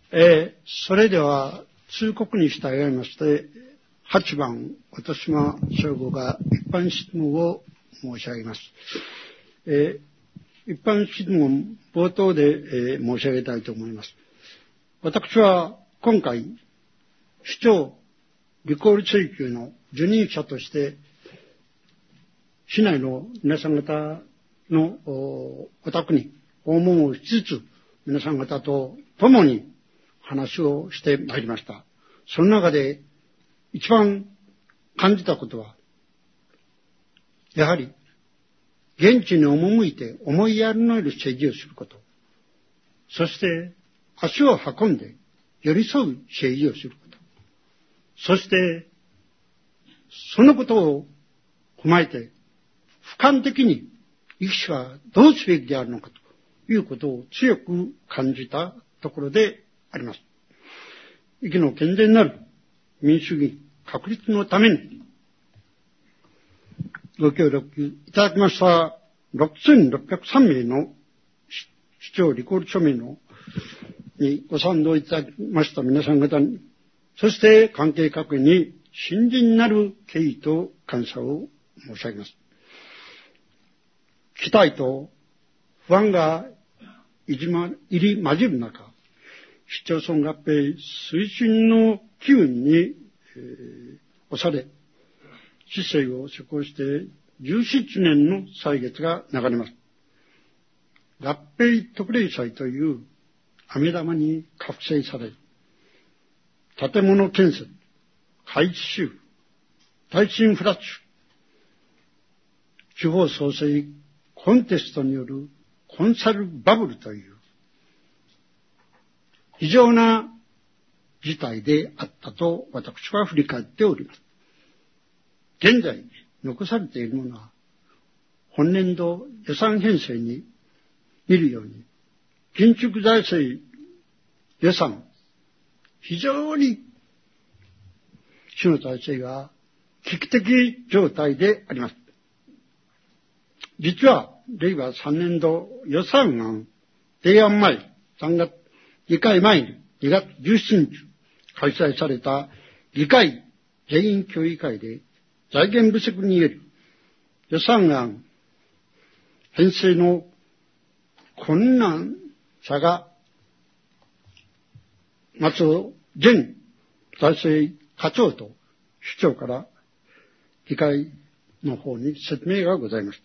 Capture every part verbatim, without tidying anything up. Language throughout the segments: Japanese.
えー、それでは通告に従いましてはちばん音島省吾が一般質問を申し上げます。えー、一般質問冒頭で、えー、申し上げたいと思います。私は今回市長リコール追及の受任者として市内の皆さん方の お, お宅に訪問をしつつ皆さん方と共に話をしてまいりました。その中で一番感じたことは、やはり現地に赴いて思いやりのある政治をすること、そして足を運んで寄り添う政治をすること、そしてそのことを踏まえて俯瞰的に生き死はどうすべきであるのかということを強く感じたところであります。生きの健全なる民主主義確立のためにご協力いただきましたろくせんろっぴゃくさんめいの市長リコール署名のにご賛同いただきました皆さん方に、そして関係各位に深甚なる敬意と感謝を申し上げます。期待と不安が入り混じる中、市町村合併推進の機運に、えー、押され、市政を施行してじゅうななねんの歳月が流れます。合併特例債という飴玉に覚醒され、建物建設、配置収、耐震フラッシュ、地方創生コンテストによるコンサルバブルという非常な事態であったと私は振り返っております。現在残されているものは本年度予算編成に見るように緊縮財政予算非常に市の体制が危機的状態であります。実は令和さんねん度予算案提案前さんがつ議会前ににがつじゅうしちにち開催された議会全員協議会で財源不足による予算案編成の困難さが松尾前財政課長と市長から議会の方に説明がございました。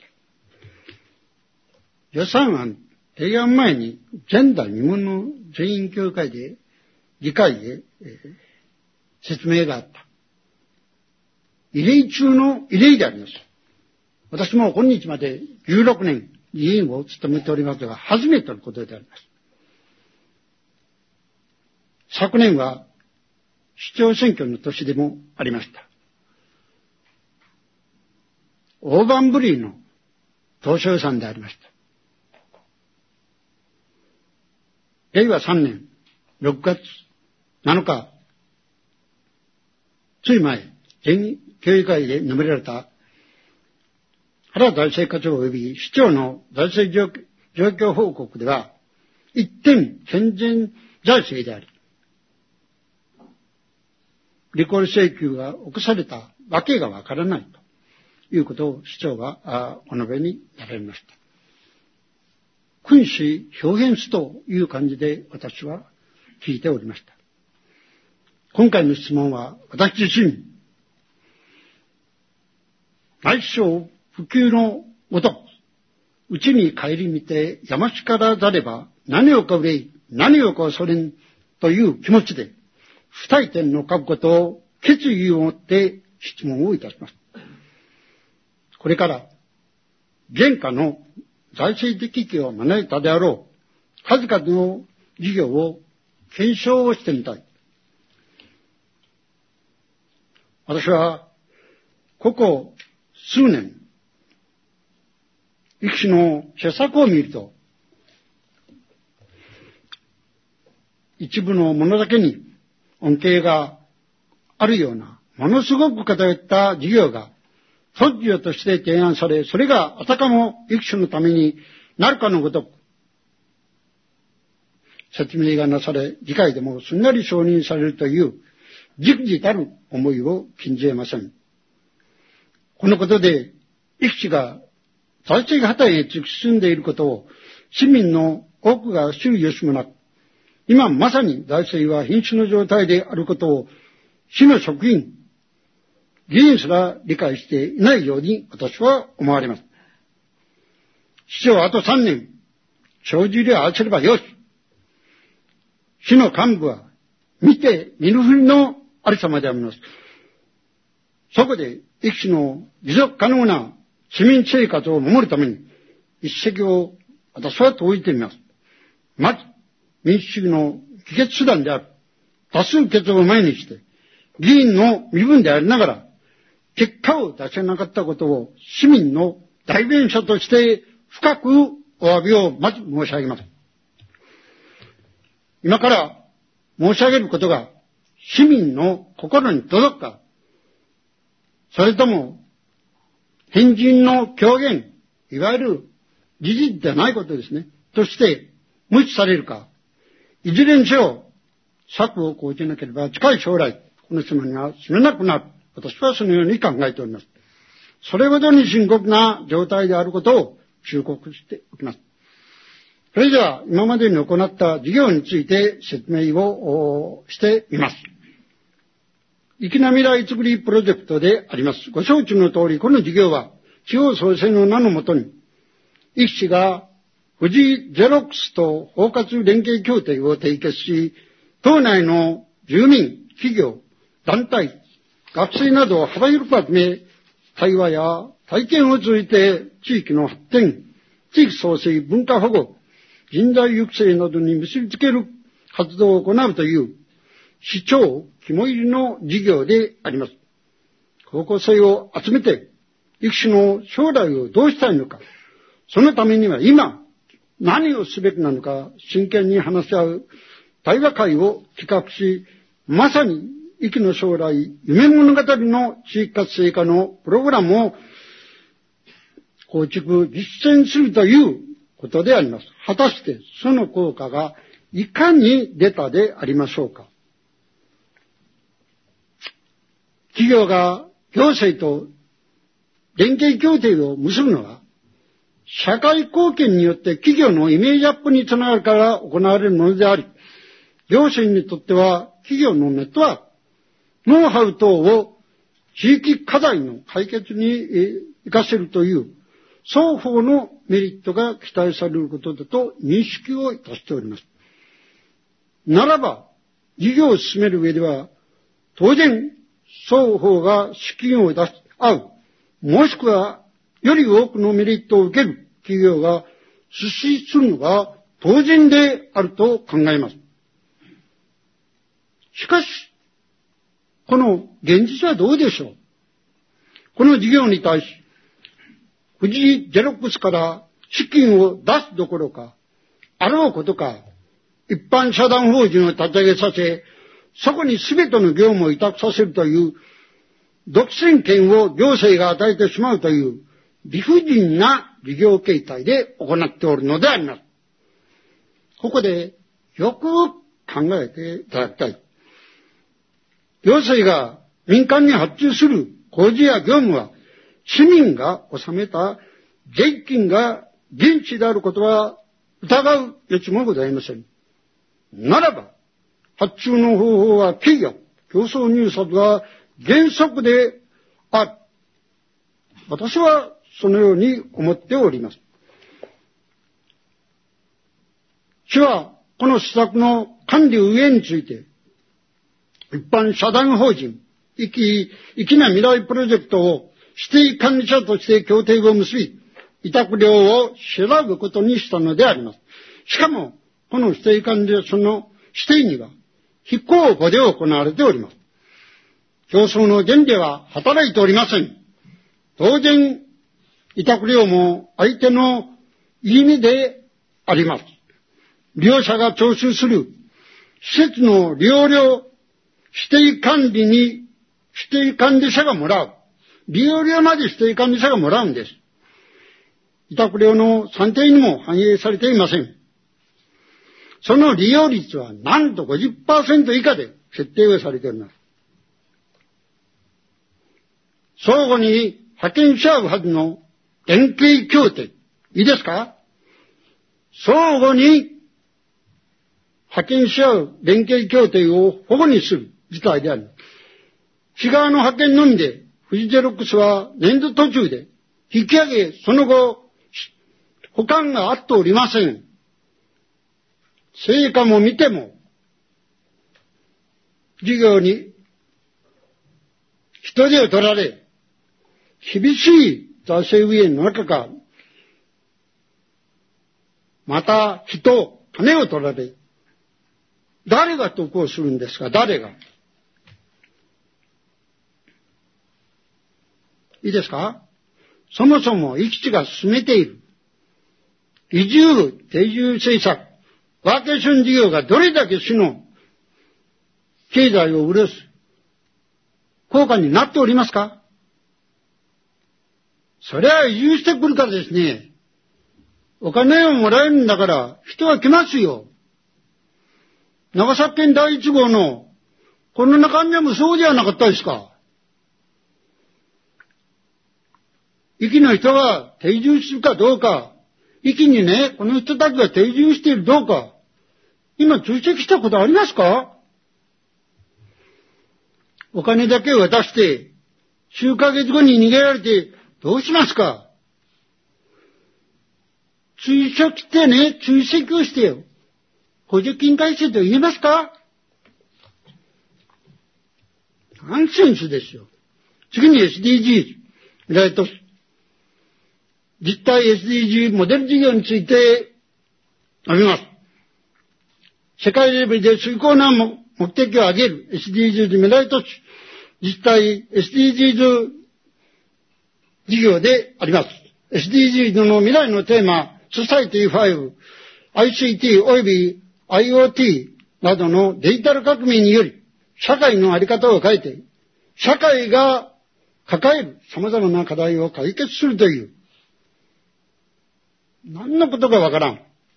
予算案提案前に前代未聞の全員協議会で議会へ、えー、説明があった。異例中の異例であります。私も今日までじゅうろくねん議員を務めておりますが、初めてのことであります。昨年は市長選挙の年でもありました。大盤振るいの当初予算でありました。令和さんねんろくがつなのか、つい前、全員協議会で述べられた原財政課長及び市長の財政状況報告では、一点健全財政であり、リコール請求が起こされたわけがわからないということを市長はお述べになられました。君子表現すという感じで私は聞いておりました。今回の質問は私自身、内省普及のごと、うちに帰り見て山しからざれば何をか憂い、何をか恐れんという気持ちで、不退転の書くことを決意を持って質問をいたします。これから現下の財政的危機を招いたであろう数々の事業を検証をしてみたい。私はここ数年生き死の施策を見ると、一部のものだけに恩恵があるようなものすごく偏った事業が突如として提案され、それがあたかも生き死のためになるかのごとく説明がなされ、議会でもすんなり承認されるという、じくじたる思いを禁じ得ません。このことで、生き地が財政破綻へ突き進んでいることを、市民の多くが知る由もなく、今まさに財政は瀕死の状態であることを、市の職員、議員すら理解していないように私は思われます。市長はあとさんねん、帳尻を合わせればよし。市の幹部は見て見ぬふりのありさまであります。そこで、生き地の持続可能な市民生活を守るために、一石を私は投じてみます。まず、民主主義の議決手段である多数決を前にして、議員の身分でありながら、結果を出せなかったことを市民の代弁者として深くお詫びをまず申し上げます。今から申し上げることが市民の心に届くか、それとも変人の狂言、いわゆる事実ではないことですね、として無視されるか、いずれにせよ策を講じなければ近い将来、この島には住めなくなる。私はそのように考えております。それほどに深刻な状態であることを忠告しておきます。それでは今までに行った事業について説明をしてみます。粋な未来づくりプロジェクトであります。ご承知の通り、この事業は地方創生の名のもとに、生き地が富士ゼロックスと包括連携協定を締結し、島内の住民、企業、団体、学生などを幅広く集め、対話や体験を通じて地域の発展、地域創生、文化保護、人材育成などに結びつける活動を行うという市長肝入りの事業であります。高校生を集めて、生き地の将来をどうしたいのか、そのためには今何をすべきなのか真剣に話し合う対話会を企画し、まさに生きの将来夢物語の地域活性化のプログラムを構築実践するということであります。果たしてその効果がいかに出たでありましょうか。企業が行政と連携協定を結ぶのは社会貢献によって企業のイメージアップにつながるから行われるものであり、行政にとっては企業のネットワーク、ノウハウ等を地域課題の解決に活かせるという双方のメリットが期待されることだと認識をいたしております。ならば、事業を進める上では、当然、双方が資金を出し合う、もしくはより多くのメリットを受ける企業が出資するのが当然であると考えます。しかし、この現実はどうでしょう。この事業に対し、富士ゼロックスから資金を出すどころか、あろうことか、一般社団法人を立ち上げさせ、そこに全ての業務を委託させるという、独占権を行政が与えてしまうという理不尽な事業形態で行っておるのであります。ここでよく考えていただきたい。行政が民間に発注する工事や業務は市民が納めた税金が現地であることは疑う余地もございません。ならば、発注の方法は企業、競争入札が原則である。私はそのように思っております。市はこの施策の管理運営について、一般社団法人、生き、生きな未来プロジェクトを指定管理者として協定を結び、委託料を調べることにしたのであります。しかも、この指定管理者の指定には、非公募で行われております。競争の原理は働いておりません。当然、委託料も相手の意味であります。利用者が徴収する施設の利用料、指定管理に指定管理者がもらう。利用料まで指定管理者がもらうんです。委託料の算定にも反映されていません。 その利用率はなんと ごじゅっパーセント 以下で設定をされております。相互に派遣し合うはずの連携協定、いいですか？相互に派遣し合う連携協定を保護にする事態である。市側の派遣のみで、フジゼロックスは年度途中で引き上げ、その後、保管があっておりません。成果も見ても、事業に人手を取られ、厳しい財政運営の中から、また人、金を取られ、誰が得をするんですか？誰が？いいですか？そもそも、域地が進めている移住、定住政策、ワーケーション事業がどれだけ市の経済を潤す効果になっておりますか？それは移住してくるからですね。お金をもらえるんだから人は来ますよ。長崎県第一号のこの中身もそうじゃなかったですか。壱岐の人が定住するかどうか、壱岐にね、この人たちが定住しているどうか、今追跡したことありますか？お金だけを渡して、数ヶ月後に逃げられてどうしますか？追跡してね、追跡をしてよ。補助金返せと言えますか？ナンセンスですよ。次に エスディージーズ、未来都市。実態 エスディージー モデル事業について述べます。世界レベルで崇高な目的を上げる エスディージーズ 未来都市。実態 エスディージーズ 事業であります。エスディージーズ の未来のテーマ、ソサイティファイブ、アイシーティー および アイオーティー などのデジタル革命により、社会のあり方を変えて、社会が抱える様々な課題を解決するという、何のことかわからん。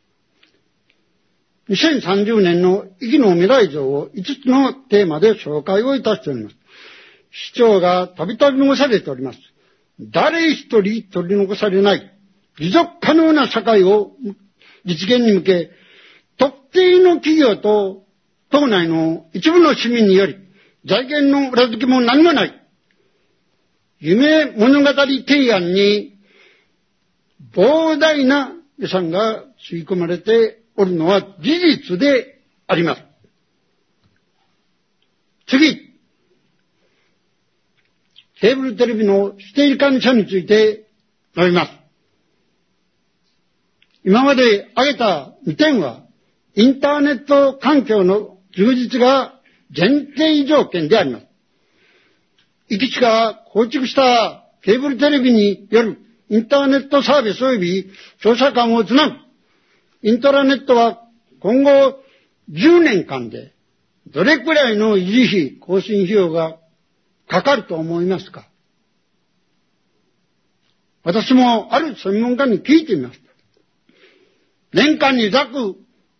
にせんさんじゅうねんの壱岐の未来像をいつつのテーマで紹介をいたしております。市長がたびたび申されております。誰一人取り残されない持続可能な社会を実現に向け、特定の企業と党内の一部の市民により財源の裏付けも何もない夢物語提案に膨大な予算が吸い込まれておるのは事実であります。次、ケーブルテレビの指定管理者について述べます。今まで挙げたにてんは、インターネット環境の充実が前提条件であります。壱岐市が構築したケーブルテレビによるインターネットサービス及び調査官をつなぐイントラネットは今後じゅうねんかんでどれくらいの維持費、更新費用がかかると思いますか？私もある専門家に聞いてみました。年間にざく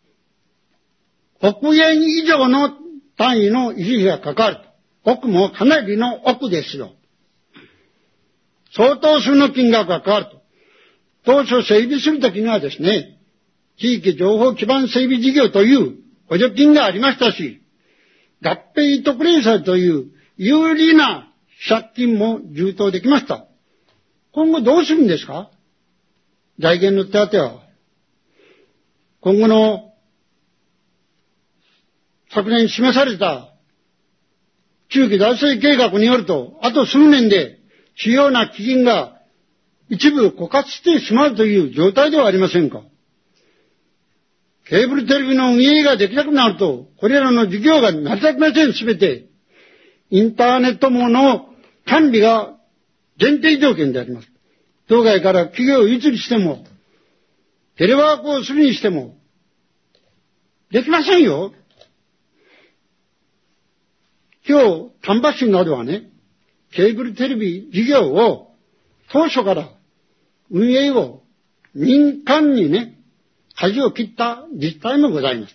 億円以上の単位の維持費がかかる。億もかなりの億ですよ。相当数の金額がかかると。当初整備するときにはですね、地域情報基盤整備事業という補助金がありましたし、合併特例債という有利な借金も充当できました。今後どうするんですか？財源の手当ては。今後の昨年示された中期財政計画によると、あと数年で主要な基金が一部枯渇してしまうという状態ではありませんか。ケーブルテレビの運営ができなくなると、これらの事業が成り立ちません。すべてインターネット網の管理が前提条件であります。当該から企業を移りしても、テレワークをするにしても、できませんよ。今日、丹波市などはね、ケーブルテレビ事業を当初から運営を民間にね、 舵を切った自治体もございます。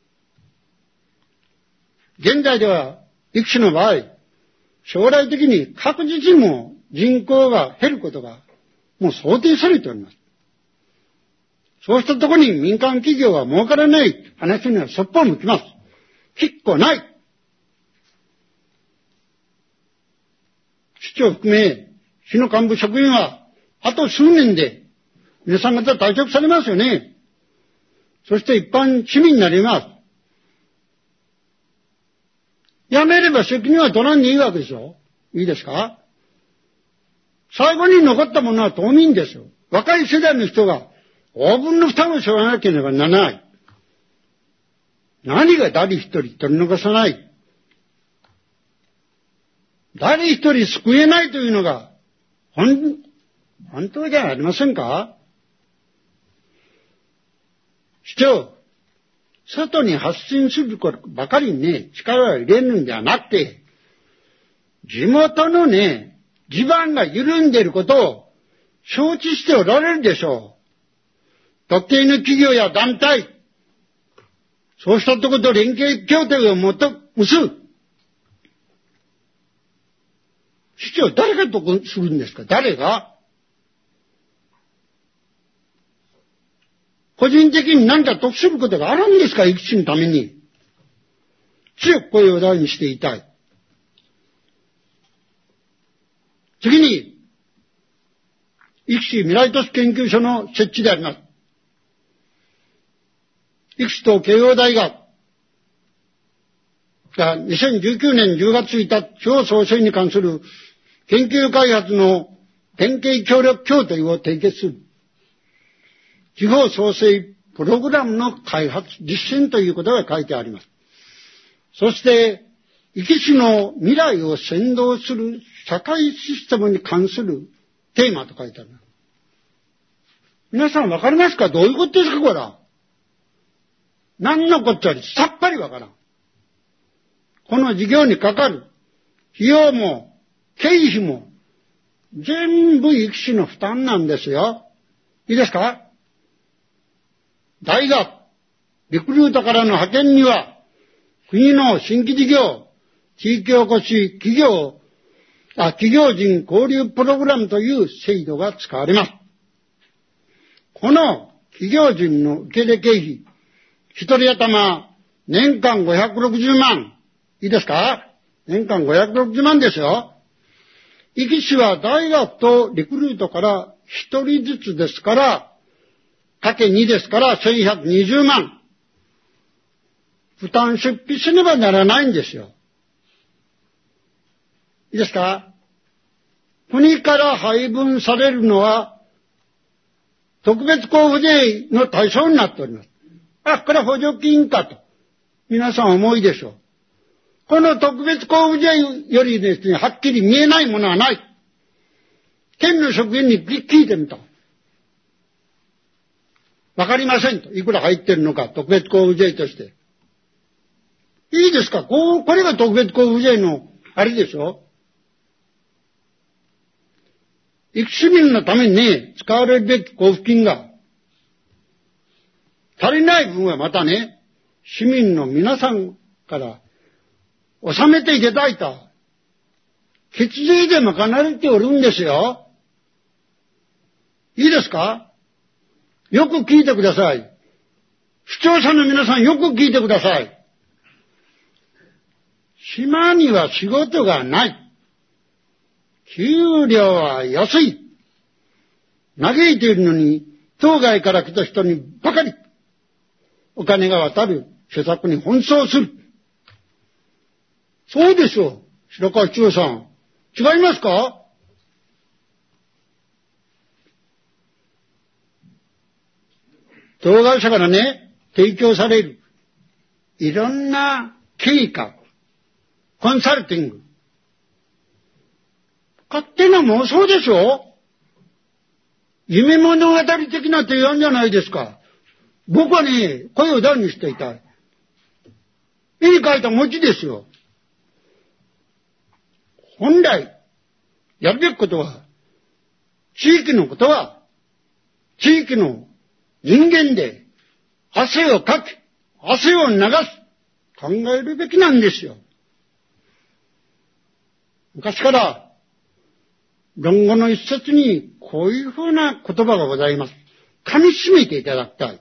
現在では、育種の場合、将来的に確実にも人口が減ることがもう想定されております。そうしたところに民間企業は儲からない話にはそっぽを向きます。引っこない。市長含め、市の幹部職員は、あと数年で、皆さん方退職されますよね。そして一般市民になります。辞めれば責任は取らんでいいわけですよ。いいですか？最後に残ったものは島民ですよ。若い世代の人が、大分の負担を背負わなければならない。何が誰一人取り残さない。誰一人救えないというのが、本、本当じゃありませんか？市長、外に発信することばかりにね、力を入れるんではなくて、地元のね、地盤が緩んでいることを承知しておられるでしょう。特定の企業や団体、そうしたところと連携協定をもと結ぶ。市長、誰が得するんですか？誰が？個人的に何か得することがあるんですか？育種のために。強く声を大にしていたい。次に、育種未来都市研究所の設置であります。育種と慶応大学がにせんじゅうきゅうねんじゅうがつついたち地方創生に関する研究開発の連携協力協定を締結する。地方創生プログラムの開発、実践ということが書いてあります。そして、育種の未来を先導する社会システムに関するテーマと書いてある。皆さんわかりますか？どういうことですかこれは。何のこっちゃりさっぱりわからん。この事業にかかる費用も経費も全部育種の負担なんですよ。いいですか？大学、リクルートからの派遣には国の新規事業、地域おこし企業、あ、企業人交流プログラムという制度が使われます。この企業人の受け入れ経費、一人頭年間ごひゃくろくじゅうまん。いいですか？年間ごひゃくろくじゅうまんですよ。育種は大学とリクルートから一人ずつですから、かけにですからせんひゃくにじゅうまん。負担出費しねばならないんですよ。いいですか？国から配分されるのは特別交付税の対象になっております。あ、これは補助金かと。皆さん思いでしょう。この特別交付税よりですね、はっきり見えないものはない。県の職員に聞いてみた。わかりませんと。いくら入ってるのか、特別交付税として。いいですか？こう、これが特別交付税のあれでしょ。育種民のためにね、使われるべき交付金が足りない分はまたね、市民の皆さんから納めていただいた血税で賄われておるんですよ。いいですか？よく聞いてください。視聴者の皆さんよく聞いてください。島には仕事がない。給料は安い。嘆いているのに、当該から来た人にばかりお金が渡る施策に奔走する。そうでしょう。白川市長さん。違いますか？当該者からね、提供されるいろんな計画、コンサルティング。勝手な妄想でしょ？夢物語的な提案じゃないですか。僕はね、声を大にしていたい。絵に描いた餅ですよ。本来、やるべきことは、地域のことは、地域の人間で、 汗をかき、汗を流す、考えるべきなんですよ。昔から、論語の一節にこういうふうな言葉がございます。噛み締めていただきたい。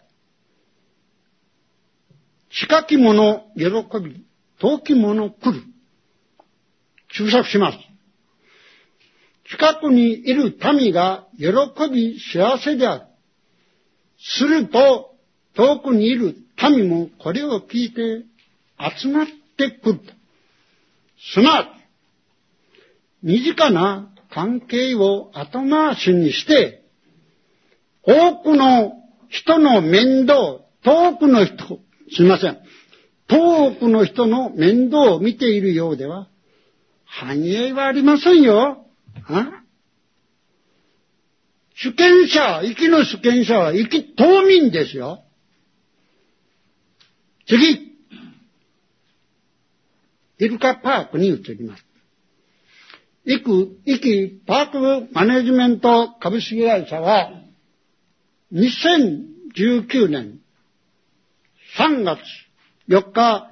近き者喜び、遠き者来る。注釈します。近くにいる民が喜び幸せである。すると、遠くにいる民もこれを聞いて集まってくる。すなわち、身近な関係を後回しにして、多くの人の面倒、遠くの人、すいません、遠くの人の面倒を見ているようでは、繁栄はありませんよ。あ？主権者、生きの主権者は生き島民ですよ。次、イルカパークに移ります。イク、イキパークマネジメント株式会社は、にせんじゅうきゅうねんさんがつよっか、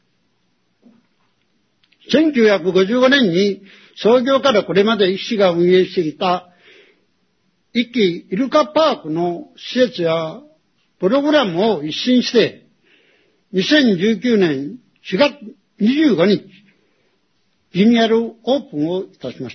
せんきゅうひゃくごじゅうごねんに創業からこれまで医師が運営してきたイキイルカパークの施設やプログラムを一新して、にせんじゅうきゅうねんしがつにじゅうごにち、リニューアルオープンをいたしました。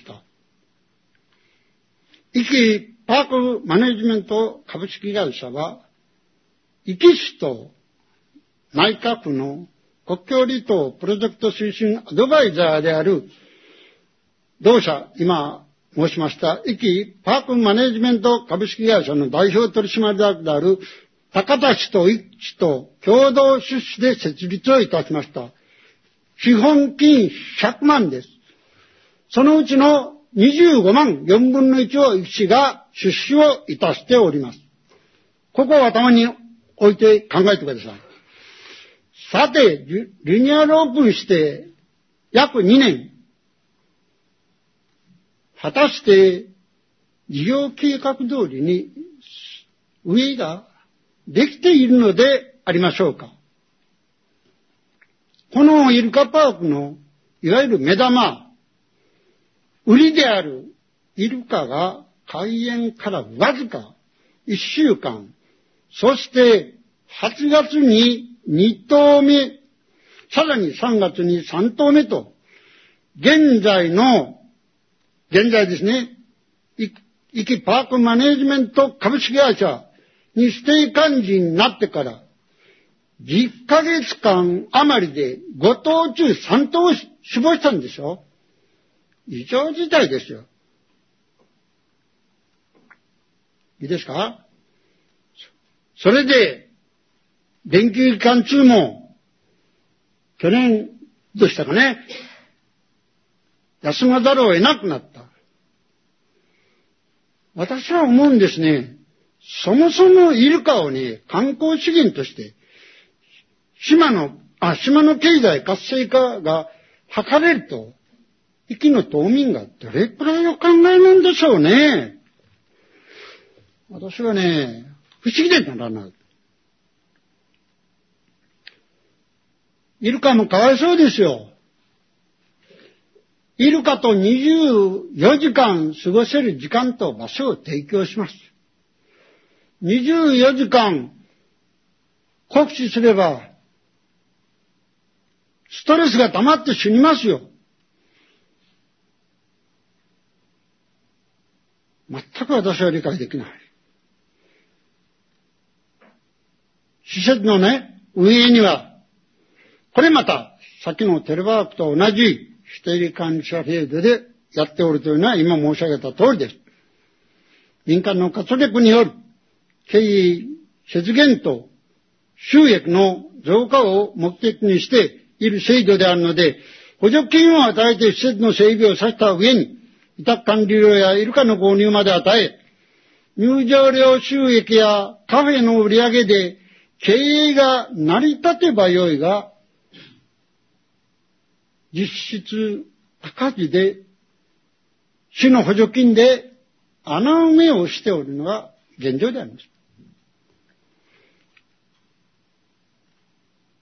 イキパークマネジメント株式会社は、イキ市と内閣府の国境離島プロジェクト推進アドバイザーである同社、今申しましたイキパークマネジメント株式会社の代表取締役である高田氏とイキ氏と共同出資で設立をいたしました。資本金ひゃくまんです。そのうちのにじゅうごまんよんぶんのいちをイキ氏が出資をいたしております。ここを頭に置いて考えてください。さて、リニューアルオープンして約にねん。果たして事業計画通りに運営ができているのでありましょうか。このイルカパークのいわゆる目玉、売りであるイルカが開園からわずかいっしゅうかん、そしてはちがつににとうめ、さらにさんがつにさんとうめと、現在の、現在ですね、イキパークマネジメント株式会社に指定幹事になってから、じゅっかげつかん余りでごとう中さんとう死亡したんでしょ。異常事態ですよ。いいですか？それで、連休期間中も、去年でしたかね、休まざるを得なくなった。私は思うんですね、そもそもイルカをね、観光資源として、島の、あ、島の経済活性化が図れると、壱岐の島民がどれくらいお考えなんでしょうね。私はね、不思議でならない。イルカもかわいそうですよ。イルカとにじゅうよじかん過ごせる時間と場所を提供します。にじゅうよじかん酷使すれば、ストレスが溜まって死にますよ。全く私は理解できない。施設のね、運営には、これまた、さっきのテレワークと同じ指定管理者制度でやっておるというのは今申し上げた通りです。民間の活力による経営節減と収益の増加を目的にしている制度であるので、補助金を与えて施設の整備をさせた上に、委託管理料やイルカの購入まで与え、入場料収益やカフェの売り上げで経営が成り立てばよいが、実質赤字で、市の補助金で穴埋めをしておるのが現状であります。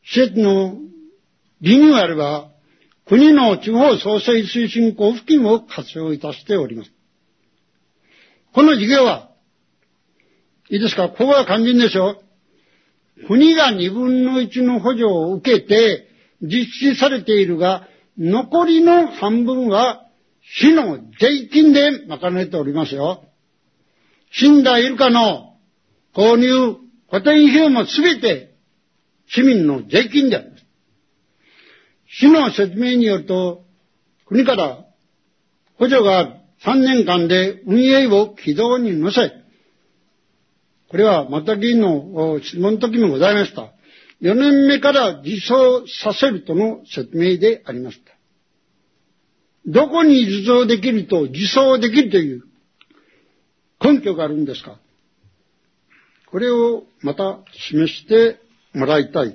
施設のリニューアルは、国の地方創生推進交付金を活用いたしております。この事業は、いいですか、ここは肝心でしょ。国が二分の一の補助を受けて実施されているが、残りの半分は市の税金で賄われておりますよ。死んだイルカの購入、補填費用もすべて市民の税金であります。市の説明によると、国から補助があるさんねんかんで運営を軌道に乗せ、これはまた議員の質問の時もございました。よねんめから実装させるとの説明でありました。どこに実装できると、実装できるという根拠があるんですか。これをまた示してもらいたい。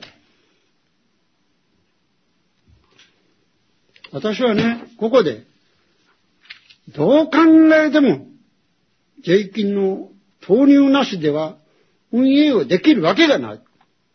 私はね、ここで、どう考えても、税金の投入なしでは運営をできるわけがない。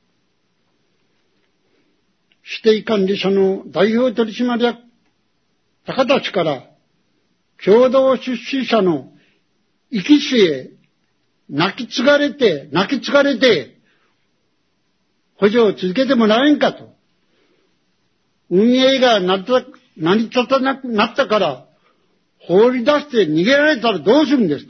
指定管理者の代表取締役高たちから共同出資者の生き死へ泣き継がれて、泣き継がれて補助を続けてもらえんかと。運営が成り立たなくなったから放り出して逃げられたらどうするんですか。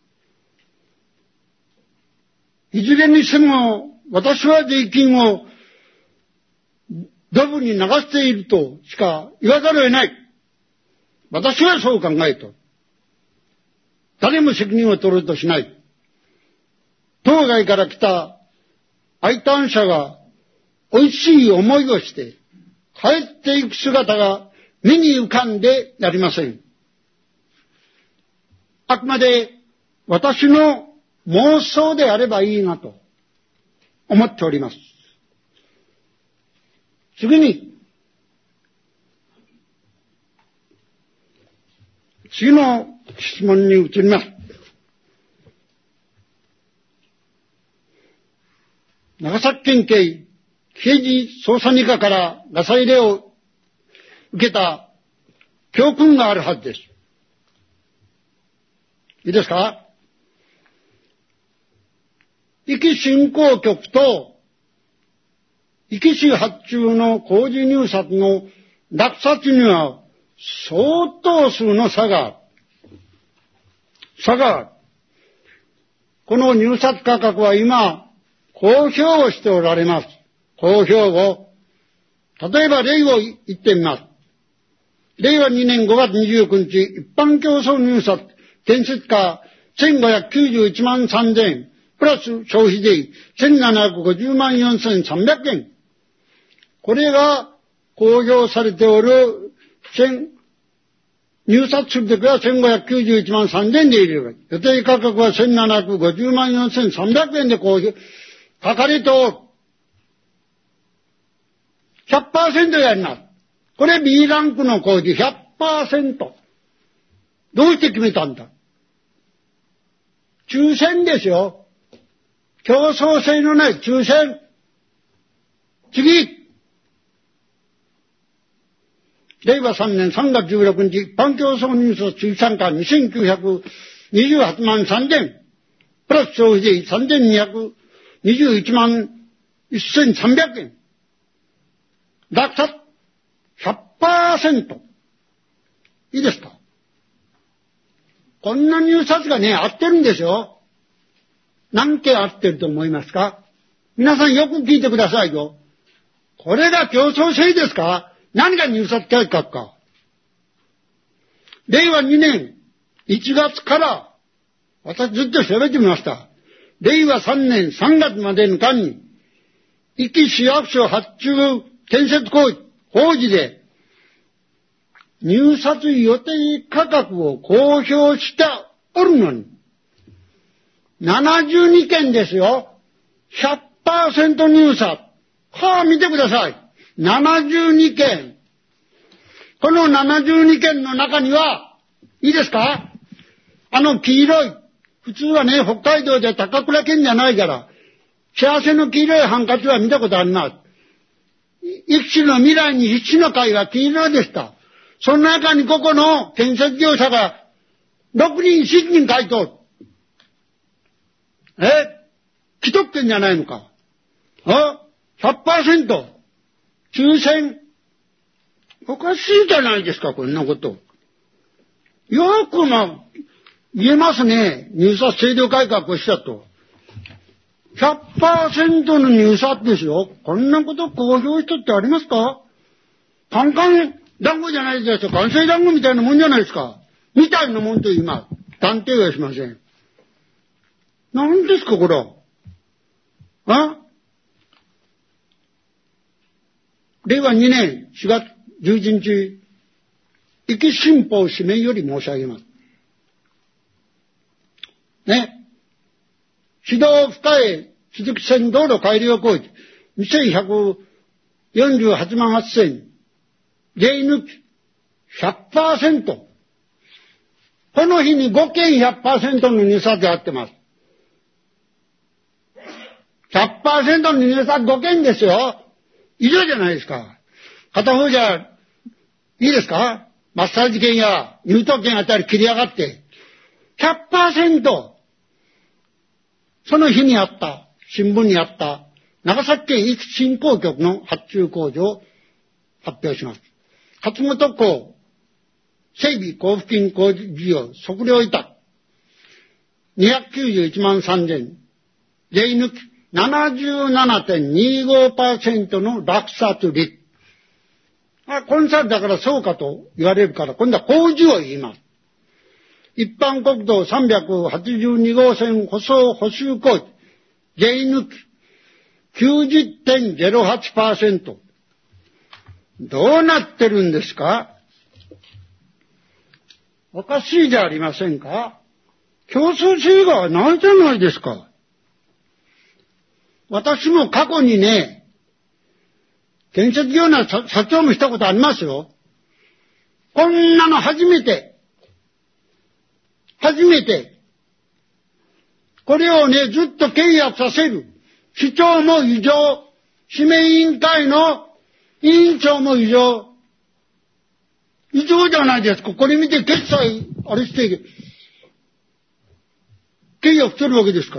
いずれにしても私は税金をドブに流しているとしか言わざるを得ない。私はそう考えと。誰も責任を取ろうとしない。当該から来た I ターン社が美味しい思いをして帰っていく姿が目に浮かんでなりません。あくまで私の妄想であればいいなと思っております。次に、次の質問に移ります。長崎県警刑事捜査二課からガサ入れを受けた教訓があるはずです。いいですか。壱岐振興局と壱岐市発注の工事入札の落札には相当数の差がある。差がある。この入札価格は今、公表をしておられます。公表を。例えば例を言ってみます。れいわにねんごがつにじゅうくにち、一般競争入札、建設価せんごひゃくきゅうじゅういちまんさんぜんえん、プラス消費税せんななひゃくごじゅうまんよんせんさんびゃくえん。これが公表されておる、入札するときはせんごひゃくきゅうじゅういちまんさんぜんえんで入れる。予定価格はせんななひゃくごじゅうまんよんせんさんびゃくえんで公表、書かれておる。ひゃくパーセント やります。これ B ランクの工事 ひゃくパーセント。どうして決めたんだ。抽選ですよ。競争性のない抽選。次。れいわさんねんさんがつじゅうろくにち、一般競争入札水産価にせんきゅうひゃくにじゅうはちまんさんぜん、プラス消費税さんぜんにひゃくにじゅういちまんせんさんびゃくえん。落札 ひゃくパーセント。いいですか。こんな入札がね、合ってるんですよ。何件合ってると思いますか。皆さんよく聞いてくださいよ。これが競争性ですか。何が入札計画か。れいわにねんいちがつから、私ずっと調べてみました。れいわさんねんさんがつまでの間に、壱岐市役所発注建設工事、工事で、入札予定価格を公表しておるのに、ななじゅうにけんですよ。ひゃくパーセント 入札。はあ、見てください。ななじゅうにけん。このななじゅうにけんの中には、いいですか？あの黄色い、普通はね、北海道で高倉県じゃないから、幸せの黄色いハンカチは見たことあります。 一種の未来に必死の会が金色でした。その中にここの建設業者がろくにん、しちにん回答。え既得権じゃないのか。あ ?ひゃくパーセント。抽選。おかしいじゃないですか、こんなこと。よくまあ、言えますね。入札制度改革をしたと。ひゃくパーセント の入札ですよ。こんなこと公表したってありますか？カンカン団子じゃないですか。関西団子みたいなもんじゃないですか。みたいなもんと今、断定はしません。何ですか、これ。あれいわにねんしがつじゅういちにち、壱岐新報紙面より申し上げます。ね。指導深江鈴木線道路改良工事、にせんひゃくよんじゅうはちまんはっせん、税抜き ひゃくパーセント。この日にごけん ひゃくパーセント の入札であってます。ひゃくパーセント の入札ごけんですよ。以上じゃないですか。片方じゃ、いいですか？マッサージ券や入湯券あたり切り上がって、ひゃくパーセント、その日にあった、新聞にあった、長崎県壱岐振興局の発注工場を発表します。勝本港整備交付金工事事業測量委託にひゃくきゅうじゅういちまんさんぜん、税抜き ななじゅうななてんにじゅうごパーセント の落札率。あ、コンサルだからそうかと言われるから、今度は工事を言います。一般国道さんびゃくはちじゅうにごうせん舗装補修工事、税抜き きゅうじゅってんぜろはちパーセント。どうなってるんですか？おかしいじゃありませんか？競争性がないじゃないですか。私も過去にね、建設業の社長もしたことありますよ。こんなの初めて。初めて。これをね、ずっと契約させる。市長も異常。指名委員会の委員長も異常。異常じゃないですか。これ見て決済、あれして、契約してるわけですから。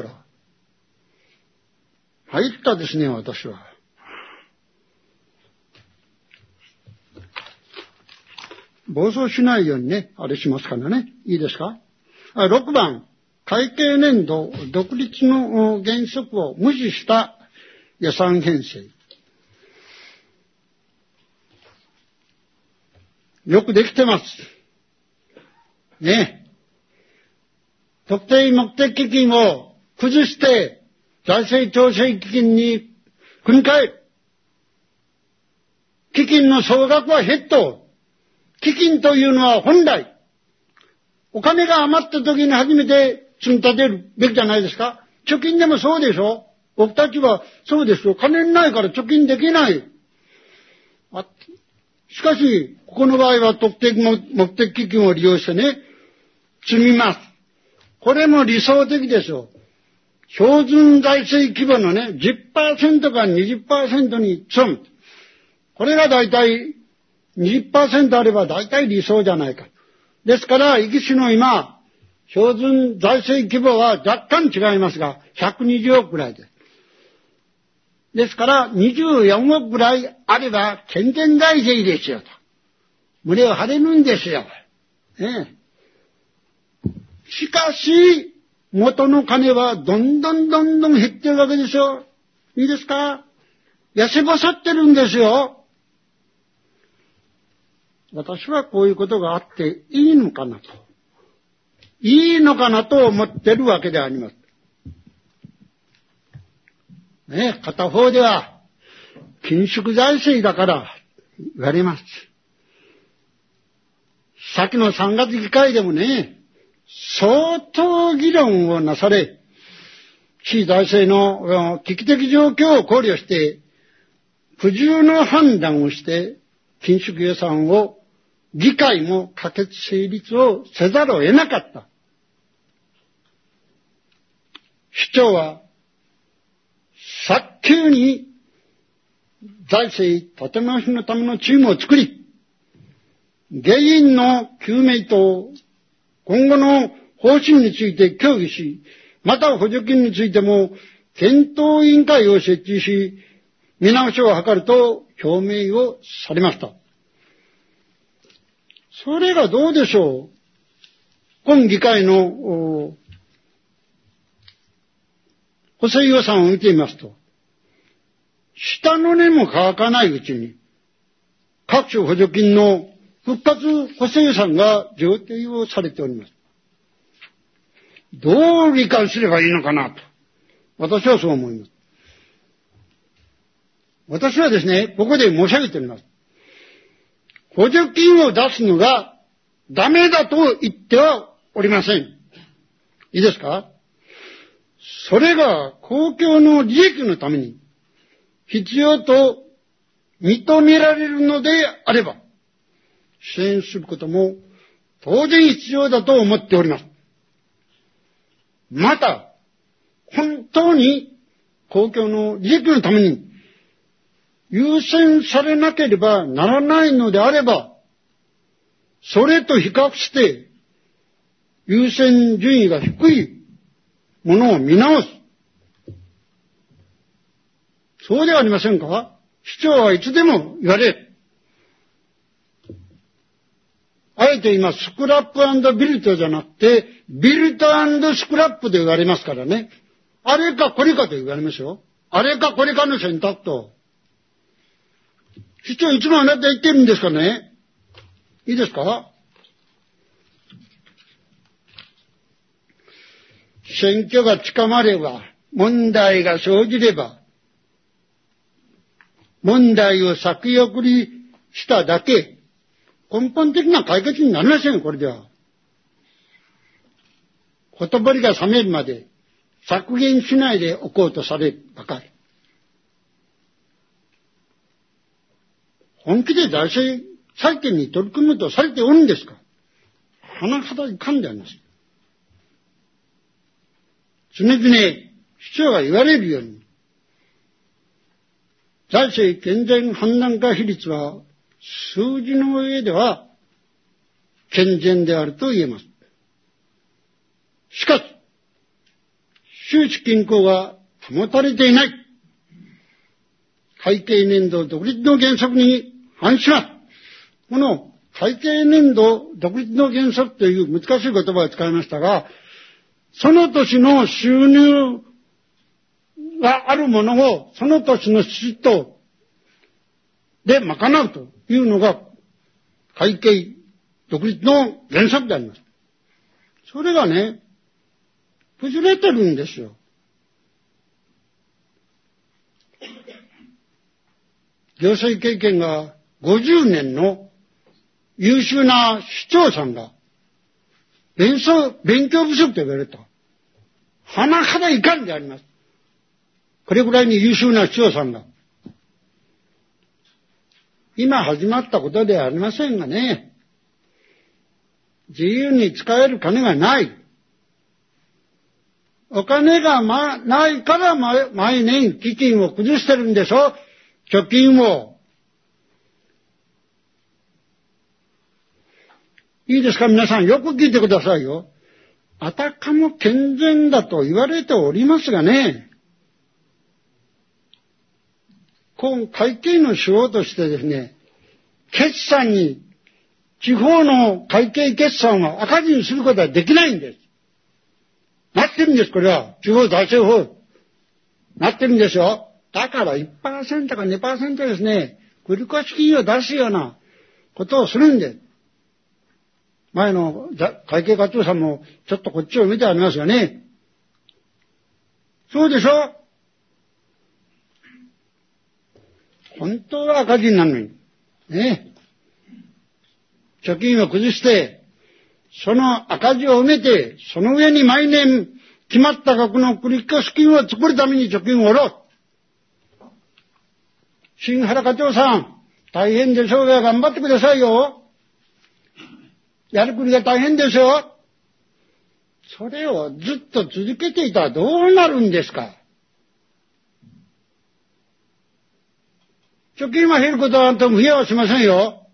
入ったですね、私は。暴走しないようにね、あれしますからね。いいですか？ろくばん、会計年度独立の原則を無視した予算編成。よくできてます。ね。特定目的基金を崩して財政調整基金に組み替える。基金の総額は減っと。基金というのは本来、お金が余った時に初めて積み立てるべきじゃないですか。貯金でもそうでしょ。僕たちはそうですよ。金ないから貯金できない。あ、しかし、ここの場合は特定目的基金を利用してね、積みます。これも理想的ですよ。標準財政規模のね、じゅっパーセント から にじゅっパーセント に積む。これがだいたい にじゅっパーセント あればだいたい理想じゃないか。ですから、壱岐市の今、標準財政規模は若干違いますが、ひゃくにじゅうおくぐらいです。ですから、にじゅうよんおくぐらいあれば健全財政ですよと。胸を張れるんですよ。ねえ。しかし、元の金はどんどんどんどん減ってるわけですよ。いいですか？痩せ細ってるんですよ。私はこういうことがあっていいのかなと。いいのかなと思ってるわけであります。ね、片方では、緊縮財政だから言われます。先のさんがつ議会でもね、相当議論をなされ、市財政の危機的状況を考慮して、苦渋の判断をして、緊縮予算を議会も可決成立をせざるを得なかった。市長は早急に財政立て直しのためのチームを作り、原因の究明と今後の方針について協議し、また補助金についても検討委員会を設置し、見直しを図ると表明をされました。それがどうでしょう。今議会の補正予算を見てみますと、下の根も乾かないうちに、各種補助金の復活補正予算が上呈をされております。どう理解すればいいのかなと、私はそう思います。私はですね、ここで申し上げております。補助金を出すのがダメだと言ってはおりません。いいですか？それが公共の利益のために必要と認められるのであれば、支援することも当然必要だと思っております。また、本当に公共の利益のために優先されなければならないのであれば、それと比較して優先順位が低いものを見直す。そうではありませんか？市長はいつでも言われる。あえて今、スクラップ&ビルトじゃなくて、ビルト&スクラップで言われますからね。あれかこれかと言われますよ。あれかこれかの選択と。市長いつもあなた言ってるんですかね？いいですか？選挙が近まれば、問題が生じれば、問題を先送りしただけ、根本的な解決になりません、これでは。ほとぼりが冷めるまで削減しないでおこうとされるばかり。本気で財政再建に取り組むとされておるんですか？甚だいかんであります。常々市長が言われるように、財政健全判断化比率は数字の上では健全であると言えます。しかし、収支均衡が保たれていない。会計年度独立の原則に反します。この会計年度独立の原則という難しい言葉を使いましたが、その年の収入があるものをその年の支出で賄うというのが会計独立の原則であります。それがね、崩れてるんですよ。行政経験がごじゅうねんの優秀な市長さんが勉強、勉強不足と言われた。甚だいかんであります。これぐらいに優秀な市長さんが。今始まったことではありませんがね、自由に使える金がない。お金が、ま、ないから毎年基金を崩してるんでしょ？貯金を。いいですか、皆さんよく聞いてくださいよ。あたかも健全だと言われておりますがね、今会計の手法としてですね、決算に、地方の会計決算は赤字にすることはできないんです。なってるんです、これは。地方財政法。なってるんですよ。だから いちパーセント か にパーセント ですね、繰越金を出すようなことをするんです。前の会計課長さんもちょっとこっちを見てありますよね。そうでしょ？本当は赤字になるのに。ね。貯金を崩して、その赤字を埋めて、その上に毎年決まった額の繰越金を作るために貯金を下ろす。新原課長さん、大変でしょうが頑張ってくださいよ。やるくりが大変ですよ。それをずっと続けていたらどうなるんですか。 貯金は減ることはあんたも増やはしませんよ。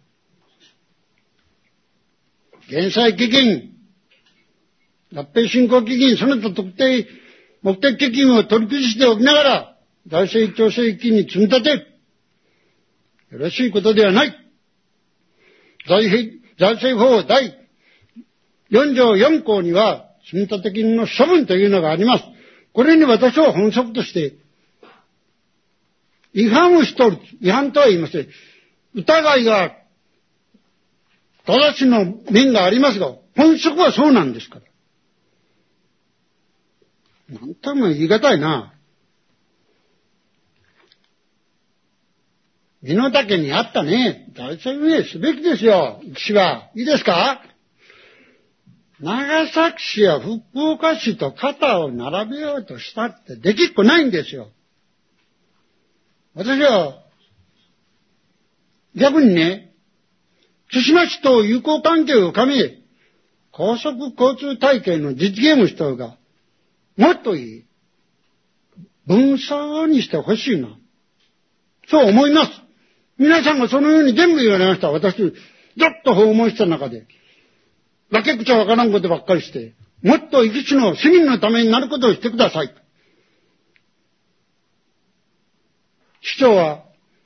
減債基金、合併振興基金、その他特定目的基金を取り崩しておきながら、財政調整基金に積み立てる。よろしいことではない。財政、財政法第よん条よん項には、積立金の処分というのがあります。これに私は本則として、違反をしておる。違反とは言いません。疑いが、正しの面がありますが、本則はそうなんですから。なんとも言い難いな。身の丈にあったね、財政運営すべきですよ、市は。いいですか？長崎市や福岡市と肩を並べようとしたってできっこないんですよ。私は、逆にね、対馬市と友好関係を深め、高速交通体系の実現をした方が、もっといい。分散にしてほしいな。そう思います。皆さんがそのように全部言われました。私、ずっと訪問した中で。わけくちゃわからんことばっかりして、もっと生き地の市民のためになることをしてください。市長は、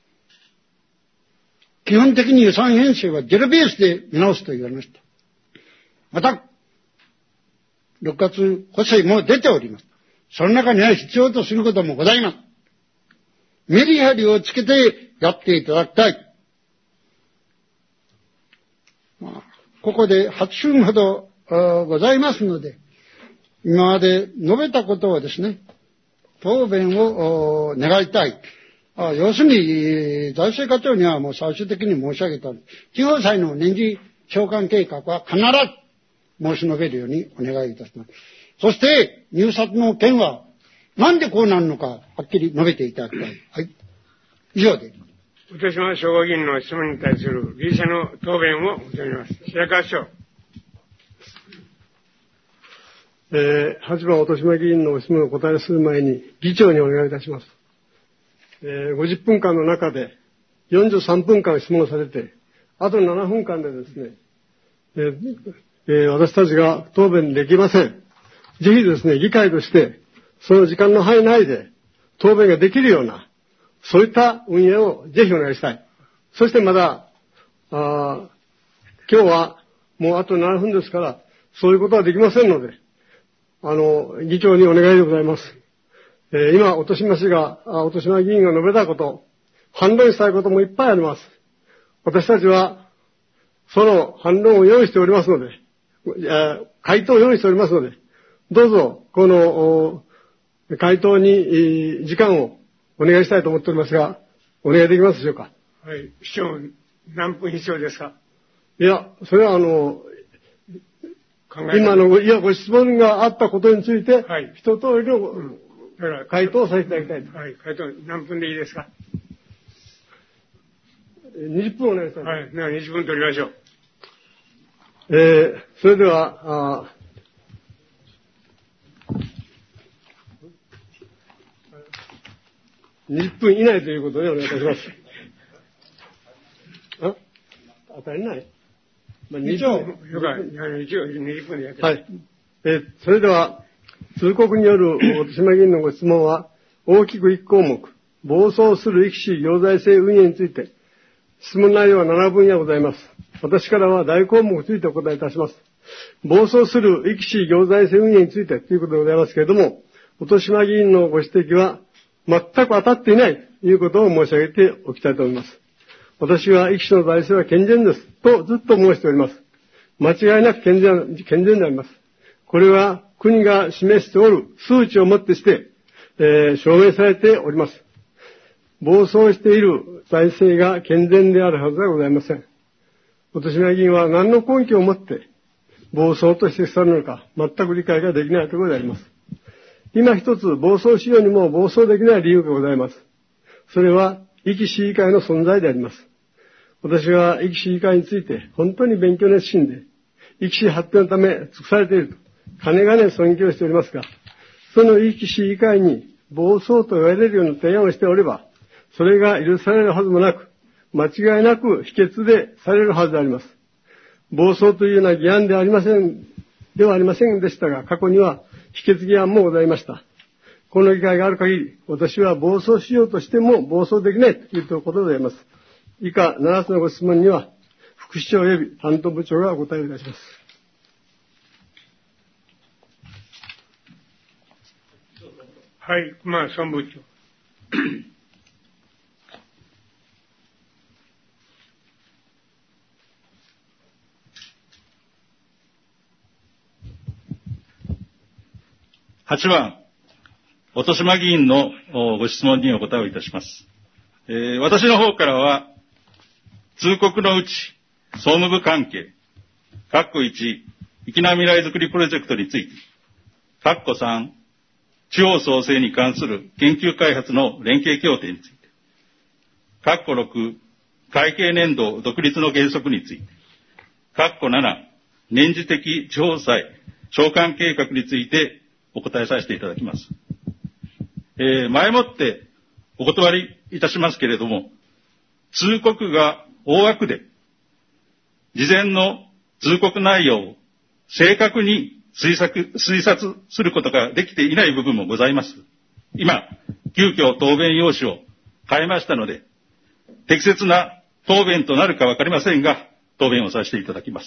基本的に予算編成はゼロベースで見直すと言われました。また、ろくがつ補正も出ております。その中には必要とすることもございます。メリハリをつけてやっていただきたい。まあ、ここではちふんほどございますので、今まで述べたことをですね、答弁を願いたい。あ要するに、財政課長にはもう最終的に申し上げた。地方債の年次償還計画は必ず申し述べるようにお願いいたします。そして、入札の件は、なんでこうなるのか、はっきり述べていただきたい。はい。以上で。 私は正吾議員の質問に対する議者の答弁を求めます。白川市長。 えー、はちばん音島議員の質問をお答えする前に、議長にお願いいたします。えー、ごじゅっぷんかんの中で、よんじゅうさんぷんかん質問されて、あとななふんかんでですね、えーえー、私たちが答弁できません。ぜひですね、議会として、その時間の範囲内で答弁ができるような、そういった運営をぜひお願いしたい。そしてまだ、あ今日はもうあとななふんですから、そういうことはできませんので、あの、議長にお願いでございます。えー、今、音島氏が、音島議員が述べたこと、反論したいこともいっぱいあります。私たちは、その反論を用意しておりますので、回答を用意しておりますので、どうぞ、この、回答に時間をお願いしたいと思っておりますが、お願いできますでしょうか。 はい。市長、何分必要ですか。 いや、それはあの、今の、いや、ご質問があったことについて、はい、一通りの、うん、回答をさせていただきたいと。 はい、回答何分でいいですか。 にじゅっぷんお願いします。 はい、ではにじゅっぷん取りましょう。 えー、それでは、あにじゅっぷん以内ということでお願いいたします。あ当たりない、 まあ、にじゅっぷん。よか、一応にじゅっぷんでやってる。 はい。えー、それでは、通告による音島議員のご質問は、大きくいち項目、暴走する壱岐市行財政運営について、質問内容はななぶんやございます。私からは大項目についてお答えいたします。暴走する壱岐市行財政運営についてということでございますけれども、音島議員のご指摘は全く当たっていないということを申し上げておきたいと思います。私は壱岐市の財政は健全ですとずっと申しております。間違いなく健全、健全であります。これは国が示しておる数値をもってして、えー、証明されております。暴走している財政が健全であるはずはございません。音島議員は何の根拠をもって暴走と指摘されるのか全く理解ができないところであります。今一つ暴走しようにも暴走できない理由がございます。それは壱岐市議会の存在であります。私は壱岐市議会について本当に勉強熱心で、壱岐市発展のため尽くされていると、かねがね尊敬しておりますが、その壱岐市議会に暴走と言われるような提案をしておれば、 それが許されるはずもなく、間違いなく否決でされるはずであります。暴走というような議案ではありません、ではありませんでしたが、過去には否決議案もございました。この議会がある限り、私は暴走しようとしても暴走できないということでございます。以下ななつのご質問には、副市長及び担当部長がお答えいたします。 はい、まあ、総務部長。 はちばん、音島議員のご質問にお答えをいたします。えー、私の方からは、通告のうち、総務部関係、括弧いち、粋な未来づくりプロジェクトについて、括弧さん、地方創生に関する研究開発の連携協定について、括弧ろく、会計年度独立の原則について、括弧なな、年次的地方債償還計画についてお答えさせていただきます。えー、前もってお断りいたしますけれども、通告が大枠で、事前の通告内容を正確に推察、推察することができていない部分もございます。今、急遽答弁用紙を変えましたので、適切な答弁となるかわかりませんが、答弁をさせていただきます。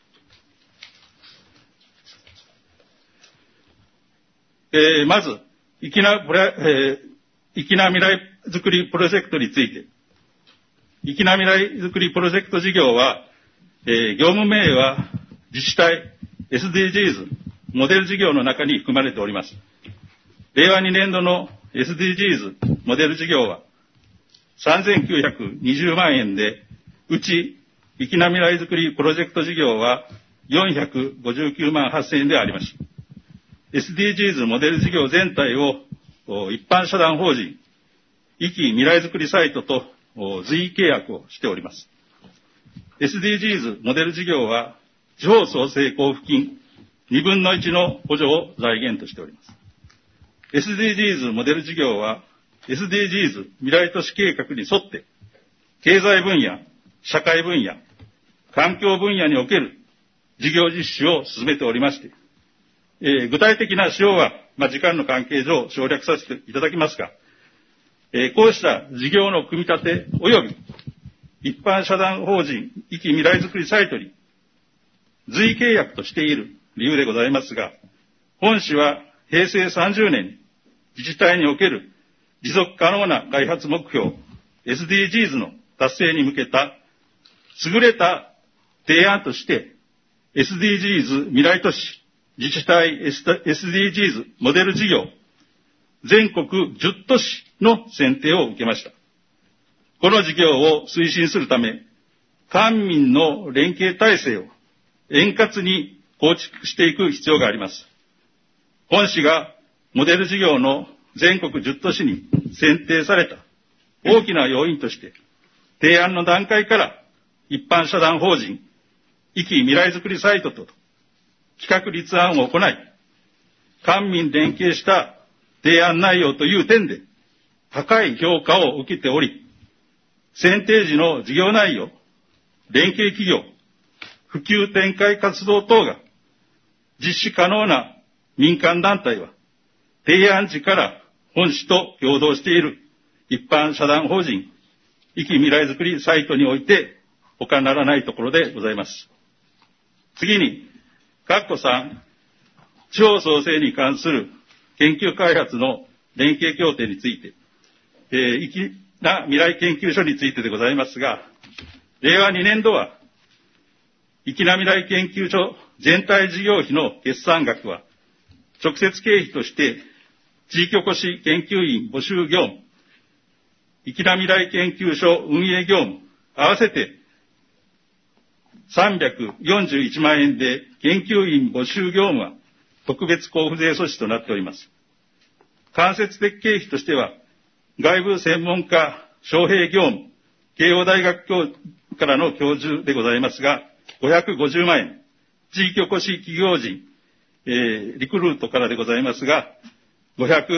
えー、まず、粋な、えー、粋な未来づくりプロジェクトについて、粋な未来づくりプロジェクト事業は、えー、業務名は自治体 エスディージーズ モデル事業の中に含まれております。れいわにねんどの エスディージーズ モデル事業はさんぜんきゅうひゃくにじゅうまんえんで、うち粋な未来づくりプロジェクト事業はよんひゃくごじゅうきゅうまんはっせんえんでありました。エスディージーズ モデル事業全体を一般社団法人壱岐未来づくりサイトと随契約をしております。エスディージーズ モデル事業は地方創生交付金にぶんのいちの補助を財源としております。エスディージーズ モデル事業は エスディージーズ 未来都市計画に沿って経済分野、社会分野、環境分野における事業実施を進めておりまして、えー、具体的な仕様は、まあ、時間の関係上省略させていただきますが、えー、こうした事業の組み立て及び一般社団法人壱岐未来づくりサイトに随契約としている理由でございますが、本市はへいせいさんじゅうねんに自治体における持続可能な開発目標 エスディージーズ の達成に向けた優れた提案として エスディージーズ 未来都市自治体 エスディージーズ モデル事業全国じゅっとしの選定を受けました。この事業を推進するため、官民の連携体制を円滑に構築していく必要があります。本市がモデル事業の全国じゅっとしに選定された大きな要因として、提案の段階から一般社団法人壱岐未来づくりサイトと企画立案を行い、官民連携した提案内容という点で高い評価を受けており、選定時の事業内容、連携企業、普及展開活動等が実施可能な民間団体は、提案時から本市と共同している一般社団法人壱岐未来づくりサイトにおいて他ならないところでございます。次に、括弧さん、地方創生に関する研究開発の連携協定について、えー、粋な未来研究所についてでございますが、れいわにねんどは、粋な未来研究所全体事業費の決算額は、直接経費として、地域おこし研究員募集業務、粋な未来研究所運営業務、合わせてさんびゃくよんじゅういちまんえんで、研究員募集業務は特別交付税措置となっております。間接的経費としては、外部専門家招聘業務、慶応大学からの教授でございますが、ごひゃくごじゅうまんえん、地域おこし企業人、えー、リクルートからでございますが、ごひゃく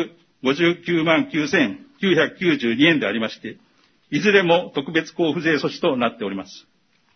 ごじゅうきゅうまんきゅうせんきゅうひゃくきゅうじゅうにえんでありまして、いずれも特別交付税措置となっております。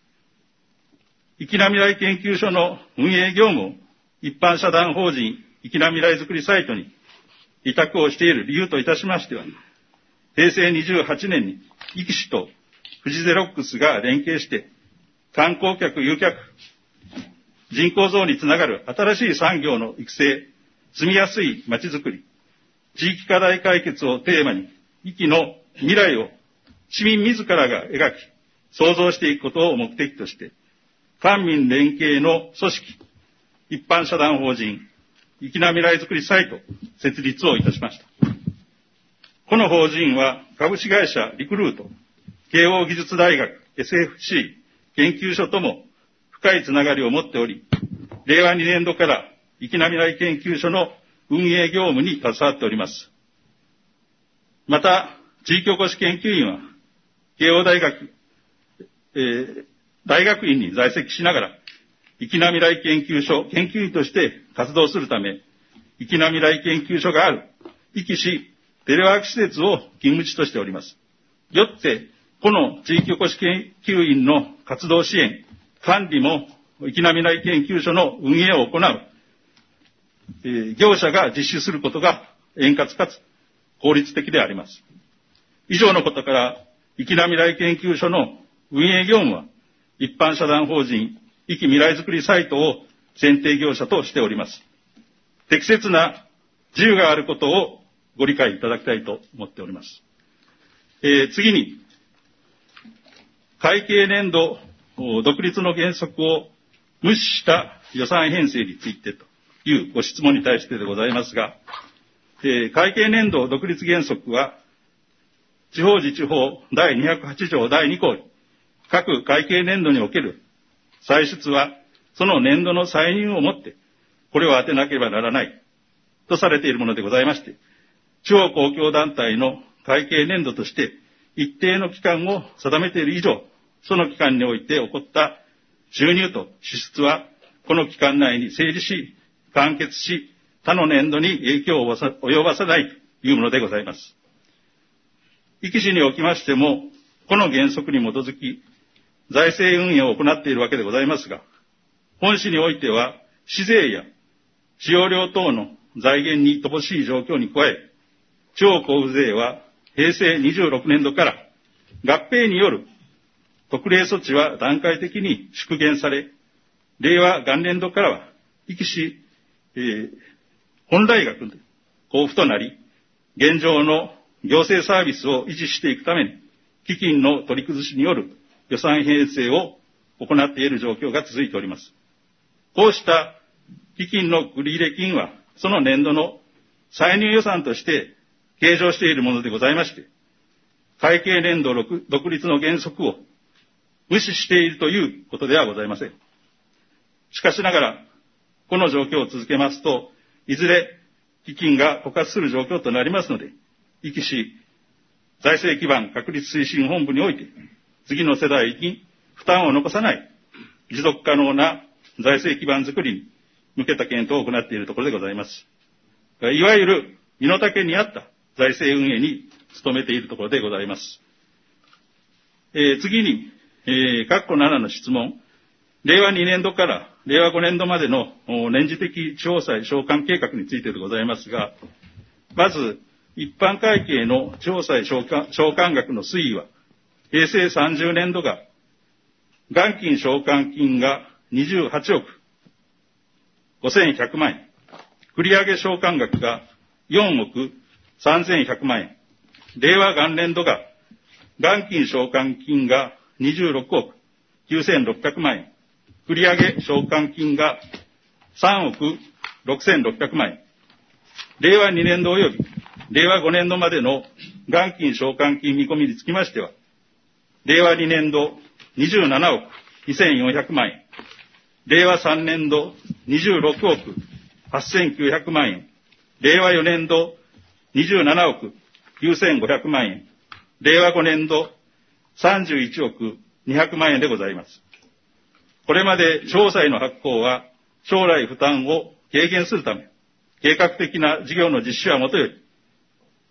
粋な未来研究所の運営業務を一般社団法人粋な未来づくりサイトに委託をしている理由といたしましては、へいせいにじゅうはちねんに壱岐市と富士ゼロックスが連携して観光客誘客、人口増につながる新しい産業の育成、住みやすい街づくり、地域課題解決をテーマに、壱岐の未来を市民自らが描き、創造していくことを目的として、官民連携の組織、一般社団法人、粋な未来づくりサイト設立をいたしました。この法人は株式会社リクルート、慶応義塾大学 エスエフシー 研究所とも深いつながりを持っており、れいわにねんどから粋な未来研究所の運営業務に携わっております。また、地域おこし研究員は、慶応大学、えー、大学院に在籍しながら、粋な未来研究所研究員として活動するため、粋な未来研究所がある壱岐市テレワーク施設を勤務地としております。よって、この地域おこし研究員の活動支援、管理も粋な未来研究所の運営を行う、えー、業者が実施することが円滑かつ効率的であります。以上のことから、粋な未来研究所の運営業務は、一般社団法人壱岐未来づくりサイトを選定業者としております。適切な自由があることをご理解いただきたいと思っております。えー、次に、会計年度独立の原則を無視した予算編成についてというご質問に対してでございますが、えー、会計年度独立原則は、地方自治法だいにひゃくはちじょうだいにこうに、各会計年度における歳出は、その年度の歳入をもって、これを当てなければならないとされているものでございまして、地方公共団体の会計年度として、一定の期間を定めている以上、その期間において起こった収入と支出は、この期間内に整理し、完結し、他の年度に影響を及ばさないというものでございます。壱岐市におきましても、この原則に基づき、財政運営を行っているわけでございますが、本市においては、市税や使用料等の財源に乏しい状況に加え、地方交付税はへいせいにじゅうろくねんどから合併による特例措置は段階的に縮減され、令和元年度からは、壱岐市、えー、本来額の交付となり、現状の行政サービスを維持していくために、基金の取り崩しによる予算編成を行っている状況が続いております。こうした基金の繰入金は、その年度の歳入予算として計上しているものでございまして、会計年度独立の原則を無視しているということではございません。しかしながら、この状況を続けますと、いずれ基金が枯渇する状況となりますので、壱岐市財政基盤確立推進本部において、次の世代に負担を残さない持続可能な財政基盤づくりに向けた検討を行っているところでございます。いわゆる身の丈に合った財政運営に努めているところでございます。えー、次に、えー、括弧ななの質問。れいわにねんどかられいわごねんどまでの年次的地方債償還計画についてでございますが、まず、一般会計の地方債償還、償還額の推移は、へいせいさんじゅうねんどが、元金償還金がにじゅうはちおくごせんひゃくまんえん、繰上償還額がよんおくさんぜんひゃくまんえん、令和元年度が、元金償還金がにじゅうろくおくきゅうせんろっぴゃくまんえん、繰上償還金がさんおくろくせんろっぴゃくまんえん、れいわにねんど及びれいわごねんどまでの元金償還金見込みにつきましては、れいわにねんどにじゅうななおくにせんよんひゃくまんえん、れいわさんねんどにじゅうろくおくはっせんきゅうひゃくまんえん、れいわよねんどにじゅうななおくきゅうせんごひゃくまんえん、れいわごねんどさんじゅういちおくにひゃくまんえんでございます。これまで地方債の発行は将来負担を軽減するため、計画的な事業の実施はもとより、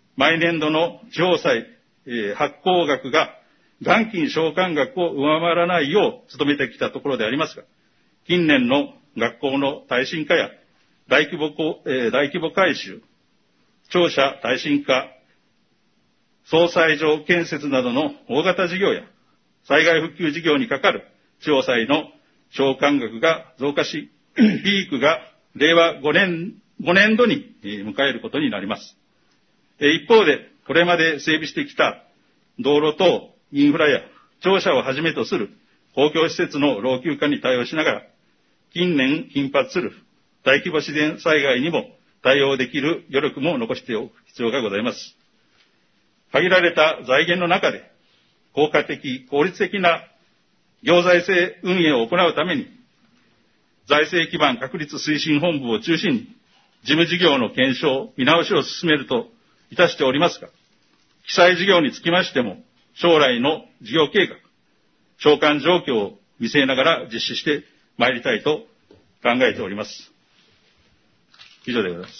毎年度の地方債、えー、発行額が元金償還額を上回らないよう努めてきたところでありますが、近年の学校の耐震化や大規模、えー、大規模改修、庁舎耐震化、総裁場建設などの大型事業や災害復旧事業にかかる地方債の償還額が増加し、ピークがれいわごねん、ごねんどに迎えることになります。一方で、これまで整備してきた道路等インフラや庁舎をはじめとする公共施設の老朽化に対応しながら、近年頻発する大規模自然災害にも対応できる余力も残しておく必要がございます。限られた財源の中で、効果的、効率的な行財政運営を行うために、財政基盤確立推進本部を中心に、事務事業の検証、見直しを進めるといたしておりますが、記載事業につきましても、将来の事業計画、償還状況を見据えながら実施してまいりたいと考えております。以上でございます。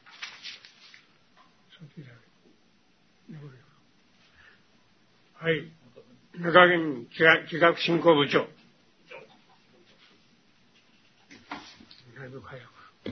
はい。中銀企画振興部長。だいぶ早く。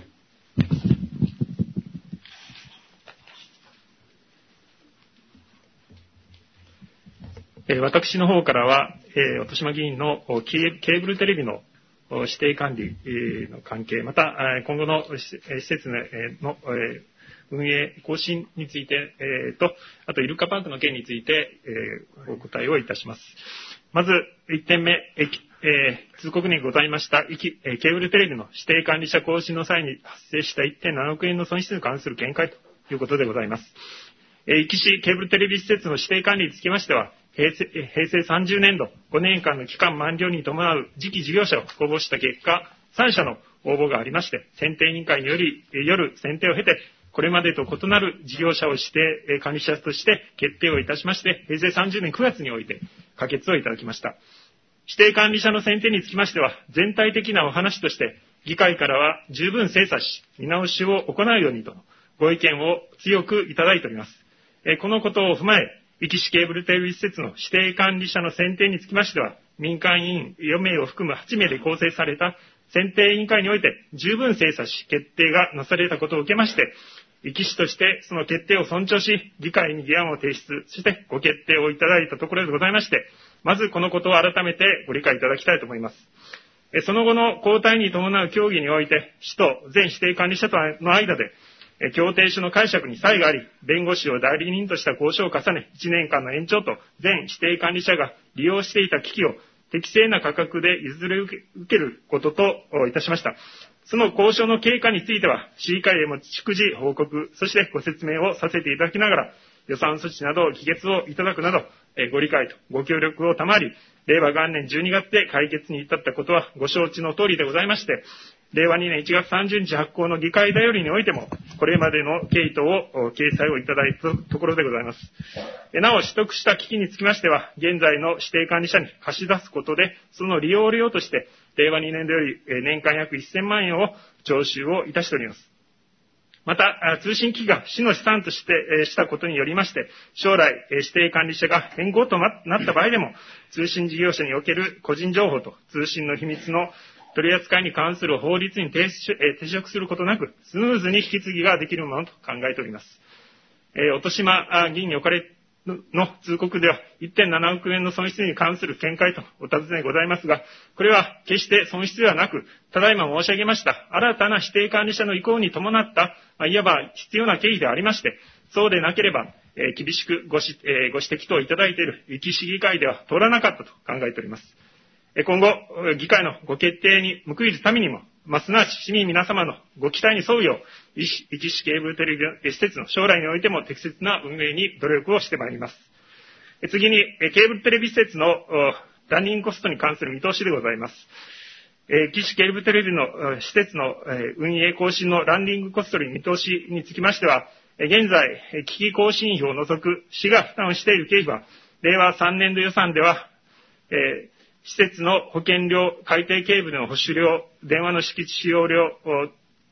えー、私の方からは、えー、音島議員のケーブルテレビの指定管理の関係、また今後の施設の運営方針について、えー、と、あとイルカパークの件について、えー、お答えをいたします。まずいってんめ、えー、通告にございましたケーブルテレビの指定管理者更新の際に発生した いってんななおくえんの損失に関する見解ということでございます。えー、壱岐市ケーブルテレビ施設の指定管理につきましては、平成、平成さんじゅうねんどごねんかんの期間満了に伴う次期事業者を公募した結果、さんしゃの応募がありまして、選定委員会により、夜選定を経て、これまでと異なる事業者を指定管理者として決定をいたしまして、平成さんじゅうねんくがつにおいて可決をいただきました。指定管理者の選定につきましては、全体的なお話として、議会からは十分精査し、見直しを行うようにとご意見を強くいただいております。このことを踏まえ、壱岐市ケーブルテレビ施設の指定管理者の選定につきましては、民間委員よめいを含むはちめいで構成された選定委員会において十分精査し決定がなされたことを受けまして、壱岐市としてその決定を尊重し、議会に議案を提出してご決定をいただいたところでございまして、まずこのことを改めてご理解いただきたいと思います。その後の交代に伴う協議において、市と全指定管理者との間で、協定書の解釈に差異があり、弁護士を代理人とした交渉を重ね、いちねんかんの延長と全指定管理者が利用していた機器を適正な価格で譲り受けることといたしました。その交渉の経過については、市議会へも逐次報告、そしてご説明をさせていただきながら、予算措置など議決をいただくなど、ご理解とご協力を賜り、れいわ元年じゅうにがつで解決に至ったことはご承知の通りでございまして、れいわにねんいちがつさんじゅうにち発行の議会だよりにおいても、これまでの経緯等を掲載をいただいたところでございます。なお、取得した機器につきましては、現在の指定管理者に貸し出すことで、その利用料として、れいわにねん度より年間約せんまんえんを徴収をいたしております。また、通信機器が市の資産としてしたことによりまして、将来指定管理者が変更となった場合でも、通信事業者における個人情報と通信の秘密の取り扱いに関する法律に抵触することなく、スムーズに引き継ぎができるものと考えております。音島議員におかれの通告では いってんななおくえんの損失に関する見解とお尋ねございますが、これは決して損失ではなく、ただいま申し上げました新たな指定管理者の移行に伴った、いわば必要な経費でありまして、そうでなければ、えー、厳しくごし、えー、ご指摘等いただいている壱岐市議会では通らなかったと考えております。今後、議会のご決定に報いるためにも、まあ、すなわち市民皆様のご期待に沿うよう、壱岐市ケーブルテレビ施設の将来においても適切な運営に努力をしてまいります。次に、ケーブルテレビ施設のランニングコストに関する見通しでございます。壱岐市ケーブルテレビの施設の運営更新のランニングコストの見通しにつきましては、現在、機器更新費を除く市が負担している経費は、れいわさんねん度予算では、えー施設の保険料、海底ケーブルの保守料、電話の敷地使用料、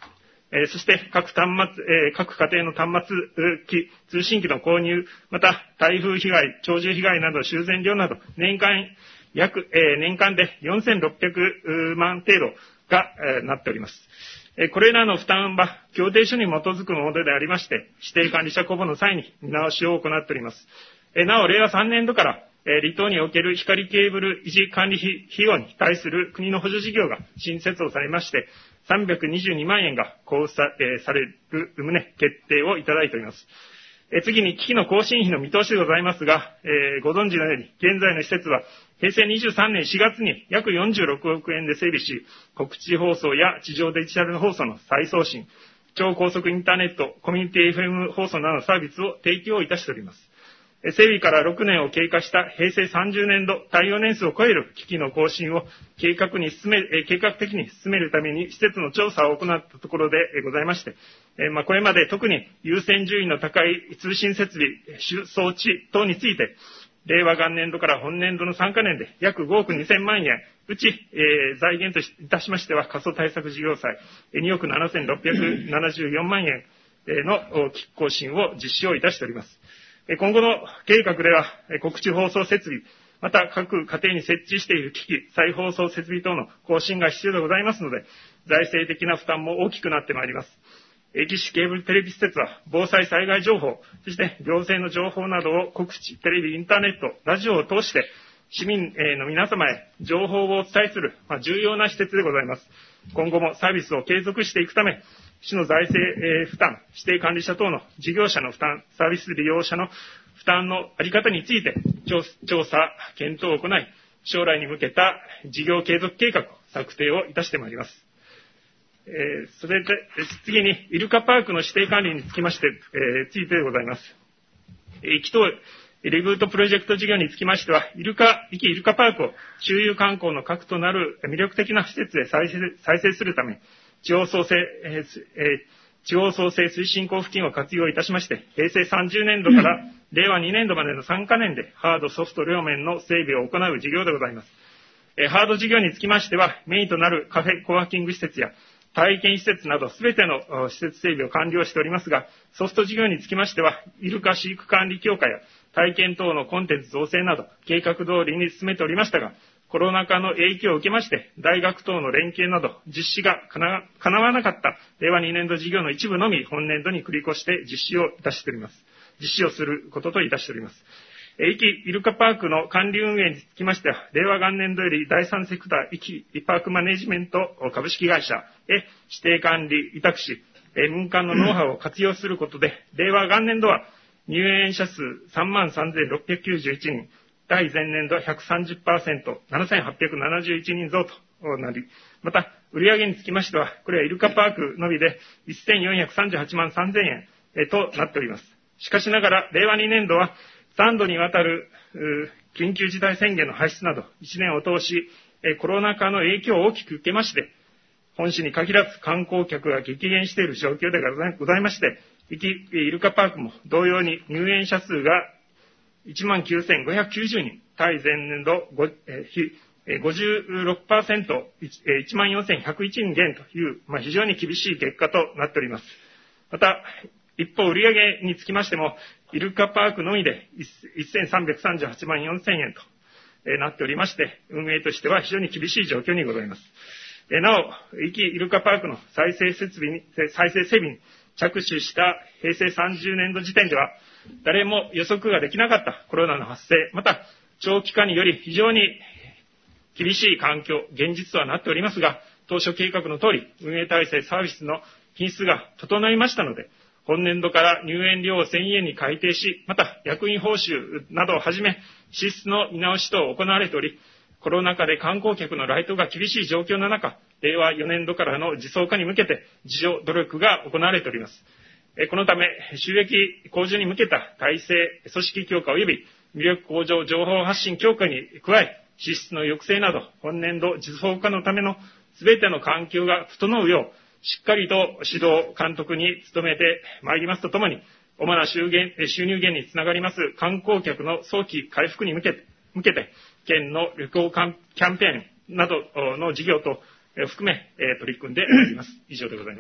えー、そして各端末、えー、各家庭の端末機、通信機の購入、また台風被害、鳥獣被害など修繕料など、年間約、えー、年間でよんせんろっぴゃくまん程度が、えー、なっております。えー、これらの負担は協定書に基づくものでありまして、指定管理者公募の際に見直しを行っております。えー、なお、令和さんねん度から、えー、離島における光ケーブル維持管理費用に対する国の補助事業が新設をされまして、さんびゃくにじゅうにまんえんが交付 さ,、えー、される旨決定をいただいております。えー、次に機器の更新費の見通しでございますが、えー、ご存知のように現在の施設は平成にじゅうさんねんしがつに約よんじゅうろくおくえんで整備し、告知放送や地上デジタル放送の再送信、超高速インターネット、コミュニティ エフエム 放送などのサービスを提供いたしております。整備からろくねんを経過した平成さんじゅうねん度耐用年数を超える機器の更新を計画に進め、計画的に進めるために施設の調査を行ったところでございまして、えー、まあこれまで特に優先順位の高い通信設備、装置等について、令和元年度から本年度のさんかねんで約ごおくにせんまんえん、うち、えー、財源といたしましては過疎対策事業債におくななせんろっぴゃくななじゅうよんまんえんの機器更新を実施をいたしております。今後の計画では、告知放送設備、また各家庭に設置している機器、再放送設備等の更新が必要でございますので、財政的な負担も大きくなってまいります。機種ケーブルテレビ施設は、防災災害情報、そして行政の情報などを告知、テレビ、インターネット、ラジオを通して、市民の皆様へ情報をお伝えする、まあ、重要な施設でございます。今後もサービスを継続していくため、市の財政負担、指定管理者等の事業者の負担、サービス利用者の負担のあり方について調査、検討を行い、将来に向けた事業継続計画を策定をいたしてまいります。えー、それで次にイルカパークの指定管理につきまして、えー、ついてでございます。壱岐島リブートプロジェクト事業につきましては、イルカ、壱岐イルカパークを周遊観光の核となる魅力的な施設で再生、再生するため、地方創生、えーえー、地方創生推進交付金を活用いたしまして、平成さんじゅうねん度から令和にねん度までのさんかねんでハード、ソフト両面の整備を行う事業でございます。えー、ハード事業につきましては、メインとなるカフェ、コワーキング施設や体験施設などすべての施設整備を完了しておりますが、ソフト事業につきましては、イルカ飼育管理強化や体験等のコンテンツ造成など計画通りに進めておりましたが、コロナ禍の影響を受けまして、大学等の連携など実施がかな、叶わなかった令和にねん度事業の一部のみ本年度に繰り越して実施をいたしております。実施をすることといたしております。壱岐イルカパークの管理運営につきましては、令和元年度より第三セクター壱岐パークマネジメント株式会社へ指定管理委託し、民間のノウハウを活用することで、令和元年度は入園者数 さんまんさんぜんろっぴゃくきゅうじゅういちにん、対前年度は ひゃくさんじゅっパーセント、ななせんはっぴゃくななじゅういちにん増となり、また、売上につきましては、これはイルカパークのみでせんよんひゃくさんじゅうはちまんさんぜんえんとなっております。しかしながら、令和にねん度はさんどにわたる緊急事態宣言の発出など、いちねんを通し、コロナ禍の影響を大きく受けまして、本市に限らず観光客が激減している状況でございまして、壱岐イルカパークも同様に入園者数がいちまんきゅうせんごひゃくきゅうじゅうにん、対前年度 ごじゅうろくパーセント、いちまんよんせんひゃくいちにん減という、まあ、非常に厳しい結果となっております。また、一方、売上につきましても、イルカパークのみでせんさんびゃくさんじゅうはちまんよんせんえんとなっておりまして、運営としては非常に厳しい状況にございます。なお、壱岐イルカパークの再生設備に、再生整備に着手した平成さんじゅうねん度時点では、誰も予測ができなかったコロナの発生、また長期化により非常に厳しい環境、現実とはなっておりますが、当初計画の通り、運営体制、サービスの品質が整いましたので、本年度から入園料をせんえんに改定し、また役員報酬などをはじめ、支出の見直し等を行われており、コロナ禍で観光客の来島が厳しい状況の中、令和よねん度からの自走化に向けて、自助努力が行われております。このため、収益向上に向けた体制、組織強化及び魅力向上情報発信強化に加え、支出の抑制など、本年度自走化のための全ての環境が整うよう、しっかりと指導、監督に努めてまいりますとともに、主な収入源につながります観光客の早期回復に向けて、向けて県の旅行キャンペーンなどの事業と含め取り組んでまいります。以上でございます。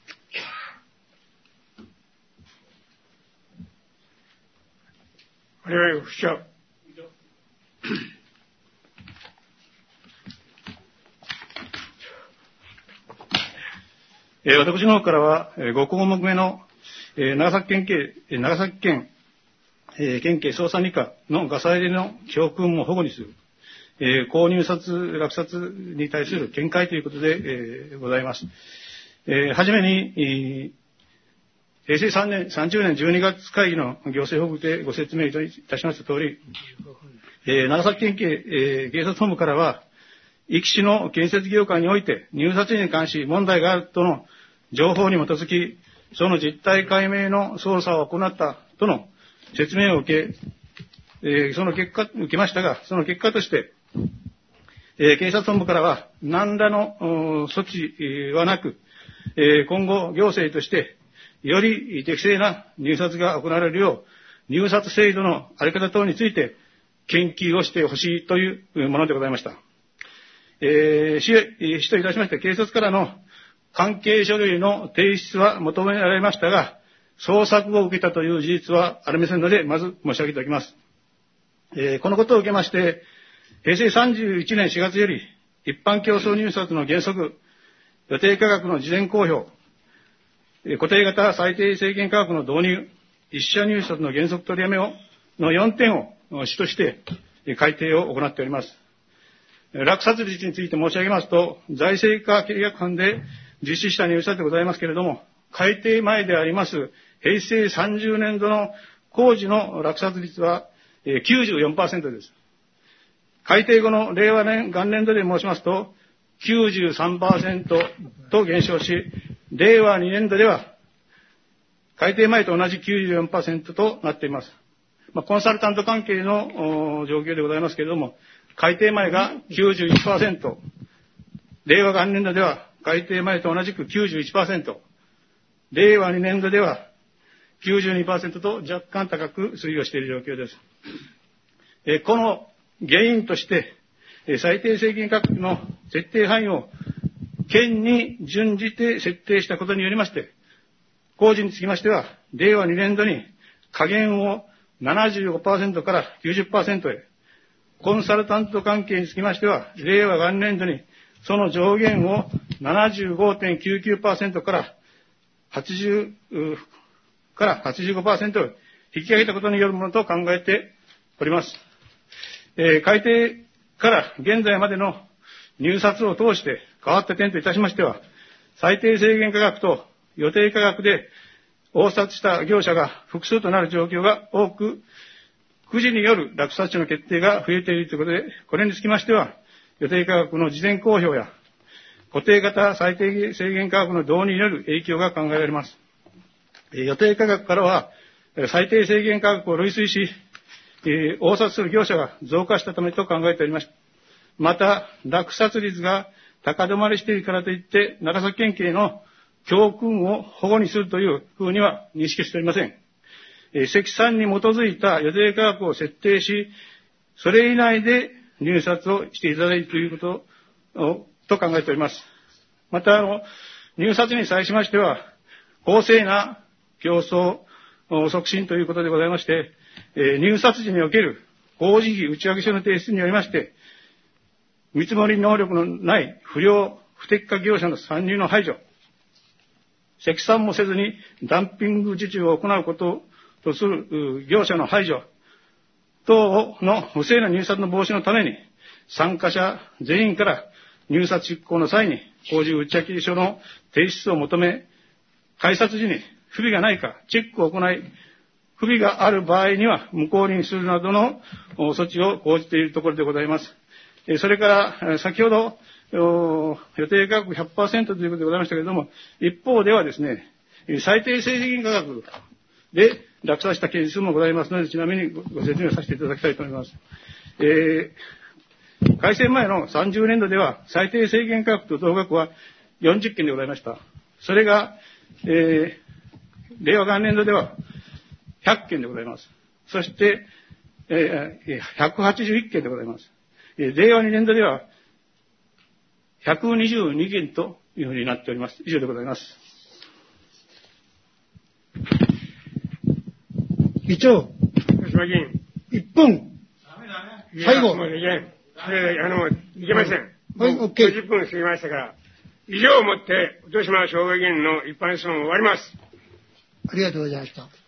我々副長。 えー、私の方からは、えー、ご項目目の、えー、長崎県警、えー、長崎県、えー、県警捜査二課のガサ入れの教訓を保護にする、えー、購入札、落札に対する見解ということで、えー、ございます。えー、はじめに、えー平成さんねん、さんじゅうねんじゅうにがつ会議の行政報告でご説明いたしましたとおり、えー、長崎県警、えー、警察本部からは、壱岐市の建設業界において入札に関し問題があるとの情報に基づき、その実態解明の捜査を行ったとの説明を受け、えー、その結果、受けましたが、その結果として、えー、警察本部からは何らの措置はなく、えー、今後行政としてより適正な入札が行われるよう、入札制度のあり方等について研究をしてほしいというものでございました。えー、市といたしまして、警察からの関係書類の提出は求められましたが、捜索を受けたという事実はありませんので、まず申し上げておきます。えー、このことを受けまして、平成さんじゅういちねんしがつより、一般競争入札の原則、予定価格の事前公表、固定型最低制限価格の導入、一社入札の原則取りやめを、のよんてんを主として改定を行っております。落札率について申し上げますと、財政課契約班で実施した入札でございますけれども、改定前であります平成さんじゅうねんどの工事の落札率は きゅうじゅうよんパーセント です。改定後の令和年元年度で申しますと、きゅうじゅうさんパーセント と減少し、令和にねんどでは、改定前と同じ きゅうじゅうよんパーセント となっています。まあ、コンサルタント関係の状況でございますけれども、改定前が きゅうじゅういちパーセント、令和元年度では改定前と同じく きゅうじゅういちパーセント、令和にねんどでは きゅうじゅうにパーセント と若干高く推移をしている状況です。えこの原因として、最低制限価格の設定範囲を県に準じて設定したことによりまして、工事につきましては、令和にねんどに下限を ななじゅうごパーセント から きゅうじゅっパーセント へ、コンサルタント関係につきましては、令和元年度にその上限を ななじゅうごてんきゅうきゅうパーセント からはちじゅうからはちじゅうごパーセント へ引き上げたことによるものと考えております。えー、改定から現在までの入札を通して変わった点といたしましては、最低制限価格と予定価格で応札した業者が複数となる状況が多く、くじによる落札地の決定が増えているということで、これにつきましては、予定価格の事前公表や、固定型最低制限価格の導入による影響が考えられます。予定価格からは、最低制限価格を類推し、応札する業者が増加したためと考えておりました。また、落札率が高止まりしているからといって、長崎県警の教訓を保護にするというふうには認識しておりません。積算に基づいた予定価格を設定し、それ以内で入札をしていただいていることをと考えております。また、あの、入札に際しましては、公正な競争促進ということでございまして、えー、入札時における工事費内訳書の提出によりまして、見積もり能力のない不良不適格業者の参入の排除、積算もせずにダンピング受注を行うこととする業者の排除等の不正な入札の防止のために、参加者全員から入札執行の際に工事内訳書の提出を求め、改札時に不備がないかチェックを行い、不備がある場合には無効にするなどの措置を講じているところでございます。それから先ほど予定価格 ひゃくパーセント ということでございましたけれども、一方ではですね、最低制限価格で落札した件数もございますので、ちなみにご説明させていただきたいと思います。えー、改正前のさんじゅうねんどでは最低制限価格と同額はよんじゅっけんでございました。それが、えー、令和元年度ではひゃっけんでございます。そして、えー、ひゃくはちじゅういっけんでございます。えー、令和にねんどではひゃくにじゅうにけんというふうになっております。以上でございます。 議長。 豊島議員。 いっぷん。最後。 もうできない。それ、あの、いけません。 はい、オッケー。 ごじゅっぷん過ぎましたから、以上をもって、豊島将吾議員の一般質問を終わります。 ありがとうございました。